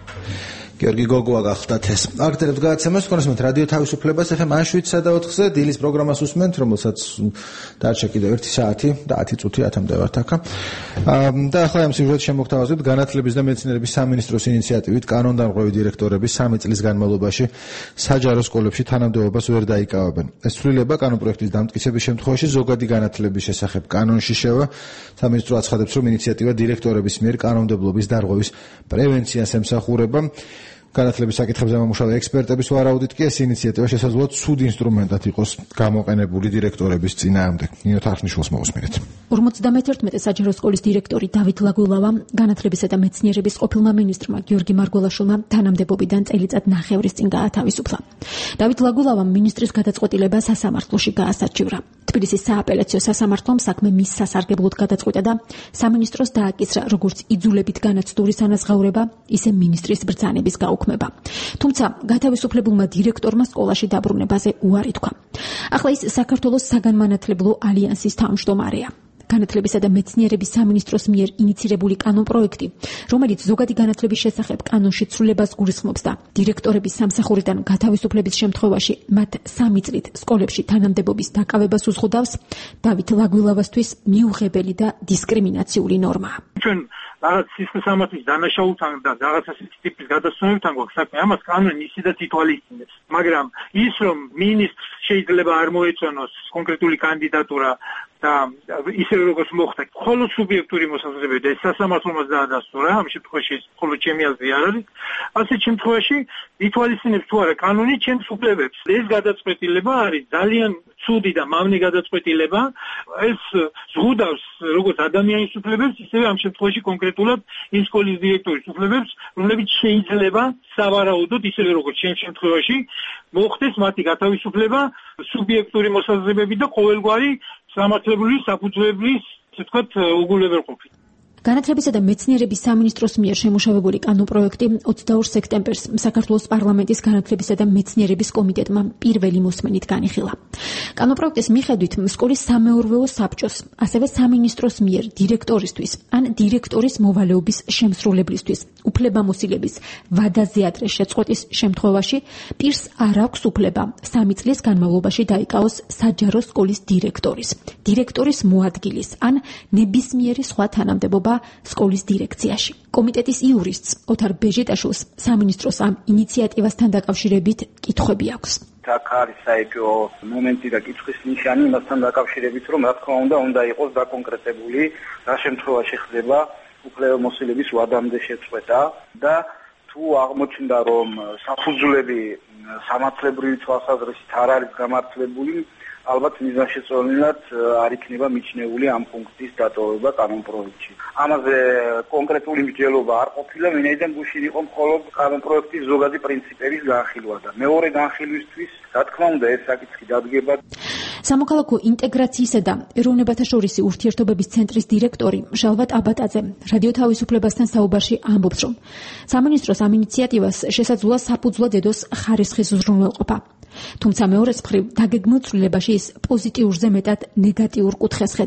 გიორგი გოგოა გახლდათ ეს. აქტიურად გააცემოს კონსმეთ რადიო თავისუფლებას ეხა შვიდსა და ოთხზე დილის პროგრამას უსმენთ, რომელსაც დარჩა კიდევ ერთი საათი და ათი წუთი ათამდე ვართ აქ. და ახლა ამ სიუჟეტს შემოგთავაზებთ განათლების და მეცნიერების სამინისტროს ინიციატივით კანონდამღვევი დირექტორები სამი წლის განმავლობაში საჯარო სკოლებში თანამდებობას ვერ დაიკავებენ. ეს ცვლილება კანონპროექტის დამტკიცების შემთხვევაში ზოგადი განათლების შესახებ კანონში შევა. სამინისტრო აცხადებს, რომ ინიციატივა დირექტორების მიერ კანონმდებლობის დარღვევის პრევენციას ემსახურება. განათლების საკითხებზე მომუშავე ექსპერტების ვარაუდით კი ეს ინიციატივა შესაძლოა ცუდ ინსტრუმენტად იყოს გამოყენებული დირექტორების წინააღმდეგ. ნინო თარხნიშვილს მოусმინეთ. ორმოცდამეთერთმეტე საჯარო სკოლის დირექტორი დავით ლაგულავა განათლებისა და მეცნიერების ყოფილმა მინისტრმა გიორგი მარგველაშვილმა თანამდებობიდან წელიწად ნახევრის წინ გაათავისუფლა. დავით ლაგულავამ მინისტრის გადაწყვეტილება სასამართლოში გაასაჩივრა. თბილისის სააპელაციო სასამართლომ საქმე მის სასარგებლოდ გადაწყვიტა და სამინისტროს დააკისრა როგორც იძულებით განაცდურის ანაზღაურება, ისე მინისტრის ბრძანების გაუქმება. თუმცა გათავისუფლებულმა დირექტორმა სკოლაში დაბრუნებაზე უარი თქვა. ახლა ის საქართველოს საგანმანათლებლო ალიანსის თავმჯდომარეა. განათლებისა და მეცნიერების სამინისტროს მიერ ინიცირებული კანონპროექტი, რომელიც ზოგადი განათლების შესახებ კანონში ცვლილებას გულისხმობს და დირექტორების სამსახურიდან გათავისუფლების შემთხვევაში მათ სამი წლით სკოლებში თანამდებობის დაკავებას უზღუდავს, დავით ლაგვილავასთვის მიუღებელი და დისკრიმინაციული ნორმაა. ჩვენ რაღაც სისტემის დანაშაულთან და რაღაცა ტიპის გადასწრებთან გვაქვს საქმე, ამას კანონი ისედაც ითვალისწინებს. მაგრამ ის, რომ მინისტრს შეიძლება არ მოეწონოს კონკრეტული კანდიდატურა და ისე როგორც მოხდა, მხოლოდ სუბიექტური მოსაზრებები და ეს სასამართლომაც დაადასტურა, ამ შემთხვევაში მხოლოდ ჩემი აზრი არ არის. ასეთ შემთხვევაში ითვალისწინებს თუ არა კანონი ჩემს უფლებებს. ეს გადაწყვეტილება არის ძალიან ცუდი და მავნე გადაწყვეტილება. ეს ზღუდავს როგორც ადამიანის უფლებებს, ისევე ამ შემთხვევაში კონკრეტულად იმ სკოლის დირექტორის უფლებებს, რომლებიც შეიძლება სავარაუდოდ ისევე როგორც ჩემ შემთხვევაში მოხდეს მათი გათავისუფლება სუბიექტური მოსაზრებები და ყოველგვარი სამართლებრივი საფუძვლებლის, ასე ვთქვათ, უგულებელყოფით. განათლებისა და მეცნიერების სამინისტროს მიერ შემუშავებული კანონპროექტი ოცდაორ სექტემბერს საქართველოს პარლამენტის განათლებისა და მეცნიერების კომიტეტმა პირველი მოსმენით განიხილა. კანონპროექტის მიხედვით სკოლის სამეურვეო საბჭოს, ასევე სამინისტროს მიერ დირექტორისთვის ან დირექტორის მოვალეობის შემსრულებლისთვის უფლებამოსილების ვადაზე ადრე შეწყვეტის შემთხვევაში პირს არ აქვს უფლება სამი წლის განმავლობაში დაიკავოს საჯარო სკოლის დირექტორის, დირექტორის მოადგილის ან ნებისმიერი სხვა თანამდებობა სკოლის დირექციაში. კომიტეტის იურისტს ოთარ ბეჟიტაშვილს სამინისტროს ამ ინიციატივასთან დაკავშირებით კითხვები აქვს. აქ არის საერთო მომენტი და კითხვის ნიშანი იმასთან დაკავშირებით, რომ რა თქმა უნდა, უნდა იყოს დაკონკრეტებული, რა შემთხვევაში ხდება უფლებამოსილების ვადამდე შეწყვეტა და თუ აღმოჩნდა, რომ საფუძვლები სამართლებრივი თვალსაზრისით არ არის გამართლებული, ალბათ მიზანშეწონილად არ იქნება მიჩნეული ამ პუნქტის დატოვება კანონპროექტში. ამაზე კონკრეტული მსჯელობა არ ყოფილა, ვინაიდან გუშინ იყო მხოლოდ კანონპროექტის ზოგადი პრინციპების განხილვა და მეორე განხილვისთვის, რა თქმა უნდა, ეს საკითხი დადგება. სამოქალაქო ინტეგრაციისა და ეროვნებათაშორისი ურთიერთობების ცენტრის დირექტორი ჟალვატ აბატაძე რადიო თავისუფლებასთან საუბარში ამბობს, რომ სამინისტროს ამ ინიციატივას შესაძლოა საფუძვლად ედოს ხარისხის უზრუნველყოფა. თუმცა მეორეს მხრივ დაგეგმილ ცვლილებაში ის პოზიტიურზე მეტად ნეგატიურ კუთხეს ხედავს.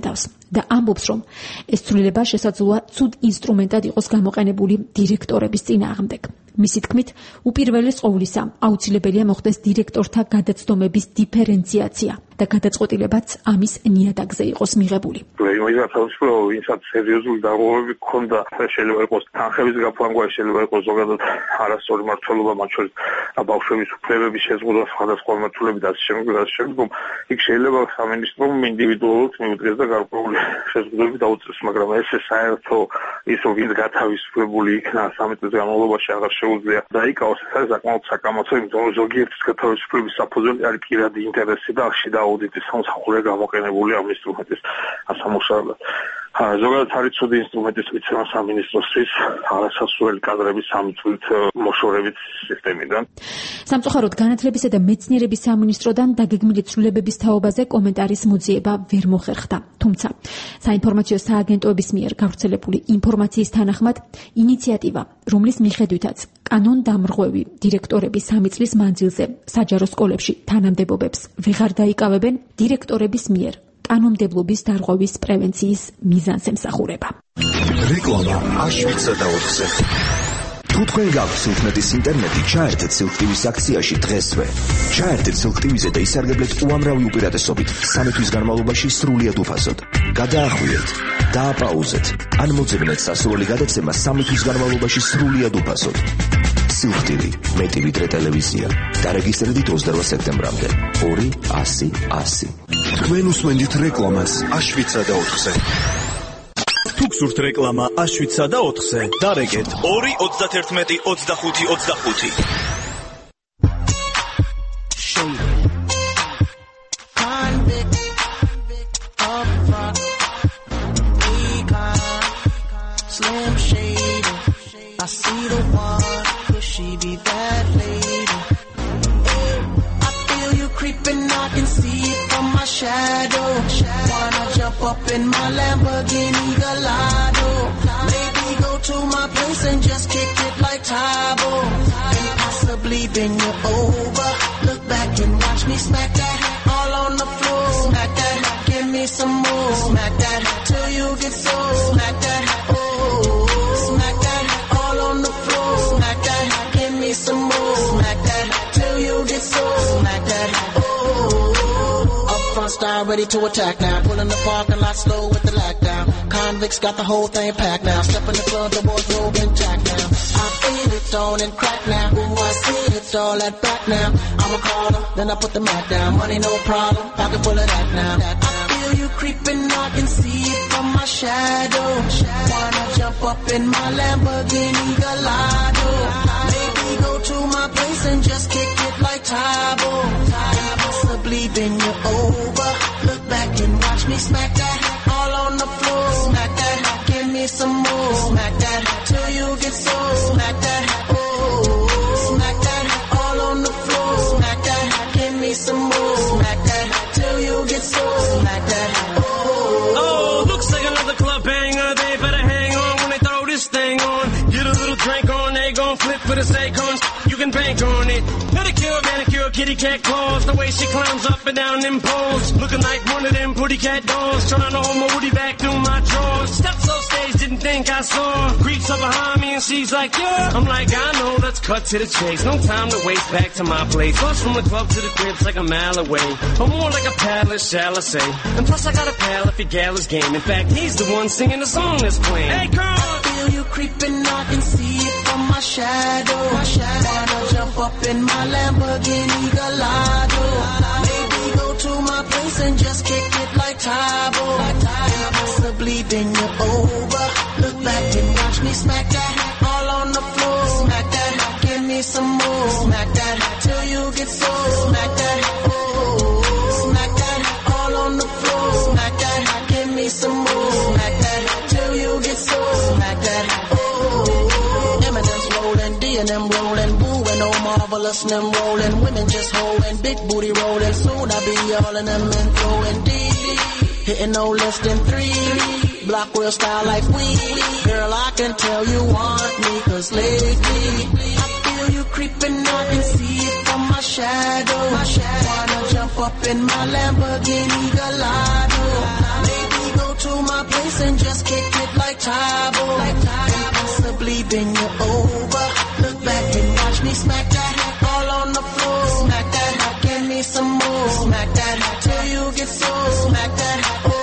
და ამბობს, რომ ეს ცვლილება შესაძლოა ცუდ ინსტრუმენტად იყოს გამოყენებული დირექტორების წინააღმდეგ. მისი თქმით, უპირველეს ყოვლისა, აუცილებელია მოხდეს დირექტორთა გადაცდომების დიფერენციაცია და გადაწყვეტილებაც ამის ნიადაგზე იყოს მიღებული. იმისათვის, რომ ვინცაც სერიოზული დაღუპვები გქონდა, შეიძლება იყოს თანხების გაფლანგვა, შეიძლება იყოს ზოგადად არასწორი მმართველობა, მათ შორის ბავშვების უფლებების შეზღუდვა, სხვადასხვა მმართველები და ასე შემდეგ და ასე შემდეგ. იქ შეიძლება სამინისტრომ ინდივიდუალურად მიუძღეს და გარკვეული შეზღუდვები დაუწეს, მაგრამ ეს საერთო ის რომ ვინც გათავისუფლებული იქნა სამი წლის განმავლობაში აღარ შეუძლია დაიკავოს, ეს არის საკმაოდ საკამათო, იმიტომ რომ ზოგიერთის გათავისუფლების საფუძველი არის პირადი ინტერესი და შიდა აუდიტის სამსახურე გამოყენებული ამ ინსტრუმენტის ასამუშავებლად. ზოგადად არის ცუდი ინსტრუმენტის ვიცემა სამინისტროსთვის არასასურველი კადრების სამი წლით მოშორებით სისტემიდან. სამწუხაროდ განათლებისა და მეცნიერების სამინისტროდან დაგეგმილი ცვლილებების თაობაზე კომენტარის მოძიება ვერ მოხერხდა. თუმცა საინფორმაციო სააგენტოების მიერ გავრცელებული ინფორმაციის თანახმად ინიციატივა, რომლის მიხედვითაც კანონდამრღვევი დირექტორები სამი წლის მანძილზე საჯარო სკოლებში თანამდებობებს ვეღარ დაიკავებენ, დირექტორების მიერ კანონმდებლობის დარღვევის პრევენციის მიზანს ემსახურება. რეკლამა აშშ და ოთხზე. თუ თქვენ გაქვთ სულთნეთის ინტერნეტი, ჩაერთეთ სილქტივის აქციაში დღესვე. ჩაერთეთ სილქტივიზე და ისარგებლეთ უამრავი უპირატესობით სამი თვის განმავლობაში სრულიად უფასოდ. გადაახვიეთ, დააპაუზეთ, ან მოძებნეთ სასურველი გადაცემა სამი თვის განმავლობაში სრულიად უფასოდ. სილქტივი, მეტი ვიდრე ტელევიზია. დარეგისტრირდით ოცდაოთხ სექტემბრამდე. ორი ასი ასი. თქვენ უსმენთ რეკლამას აშშ და ოთხზე. თუ გსურთ რეკლამა აშშ და ოთხზე, დარეგეთ ორი ოცდაათი ოცდახუთი ოცდახუთი. Slim shady, I see the one, could she be that lady? I feel you creeping, I can see it from my shadow. Wanna jump up in my Lamborghini Gallardo? Maybe go to my place and just kick it like Tybo. And possibly bend you over. Look back and watch me smack that all on the floor. Smack that, give me some more. Smack that till you get so. Smack that, oh. Smack that all on the floor. Smack that, give me some more. Smack that till you get so. Smack that, oh. Up front style ready to attack now. Pulling the parking lot slow with the lock down. Convicts got the whole thing packed now. Step in the club, the wardrobe intact now. I feel it on and crack now. Ooh, I see it's all that back now. I'm a caller, then I put the mat down. Money no problem, pocket full of that now. I feel you creeping, I can see it from my shadow. Wanna jump up in my Lamborghini Gallardo? Maybe go to my place and just kick it like Tybo. And possibly bend you over. Look back and watch me smack that all on the floor. Smack that, give me some more. Smack that till you get so. Smack that, oh. Smack that all on the floor. Smack that, give me some more. Smack that till you get so. Smack that, oh. Oh, looks like another club banger. They better hang on when they throw this thing on. Get a little drink on, they gon' flip for the Acons. You can bank on it. Pedicure, manicure, kitty cat claws. The way she climbs up and down them poles. Looking like one of them pretty cat dolls. Trying to hold my woody back through my drawers. Steps off stage, didn't think I saw. Creeps up behind me and she's like, yeah. I'm like, I know, let's cut to the chase. No time to waste, back to my place. Bus from the club to the crib's like a mile away. Or more like a palace, shall I say. And plus I got a pal if your gal is game. In fact, he's the one singing the song that's playing. Hey girl! I feel you creeping, I can see it from my shadow. My shadow. Wanna jump up in my Lamborghini Gallardo? Maybe go to my place and just kick it like Tybo. And possibly bend you over. Look back and watch me smack that all on the floor. Smack that, give me some more. Smack that till you get so. Smack that, oh. Smack that all on the floor. Smack that, give me some more. Smack that till you get so. Smack that, oh. Eminem's rolling, D and M rolling, boo and oh marvelous and them rolling. Women just holding, big booty rolling. Soon I be all in them and throwing D. Hitting no less than three. Block real style like we. Girl, I can tell you want me, cause lately I feel you creeping, I can see it from my shadow. My shadow. Wanna jump up in my Lamborghini Gallardo? Maybe go to my place and just kick it like Tybo. Like Tybo. Possibly bend you over. Look back and watch me smack that hat all on the floor. Smack that hat, give me some more. Smack that hat till you get sore. Smack that hat.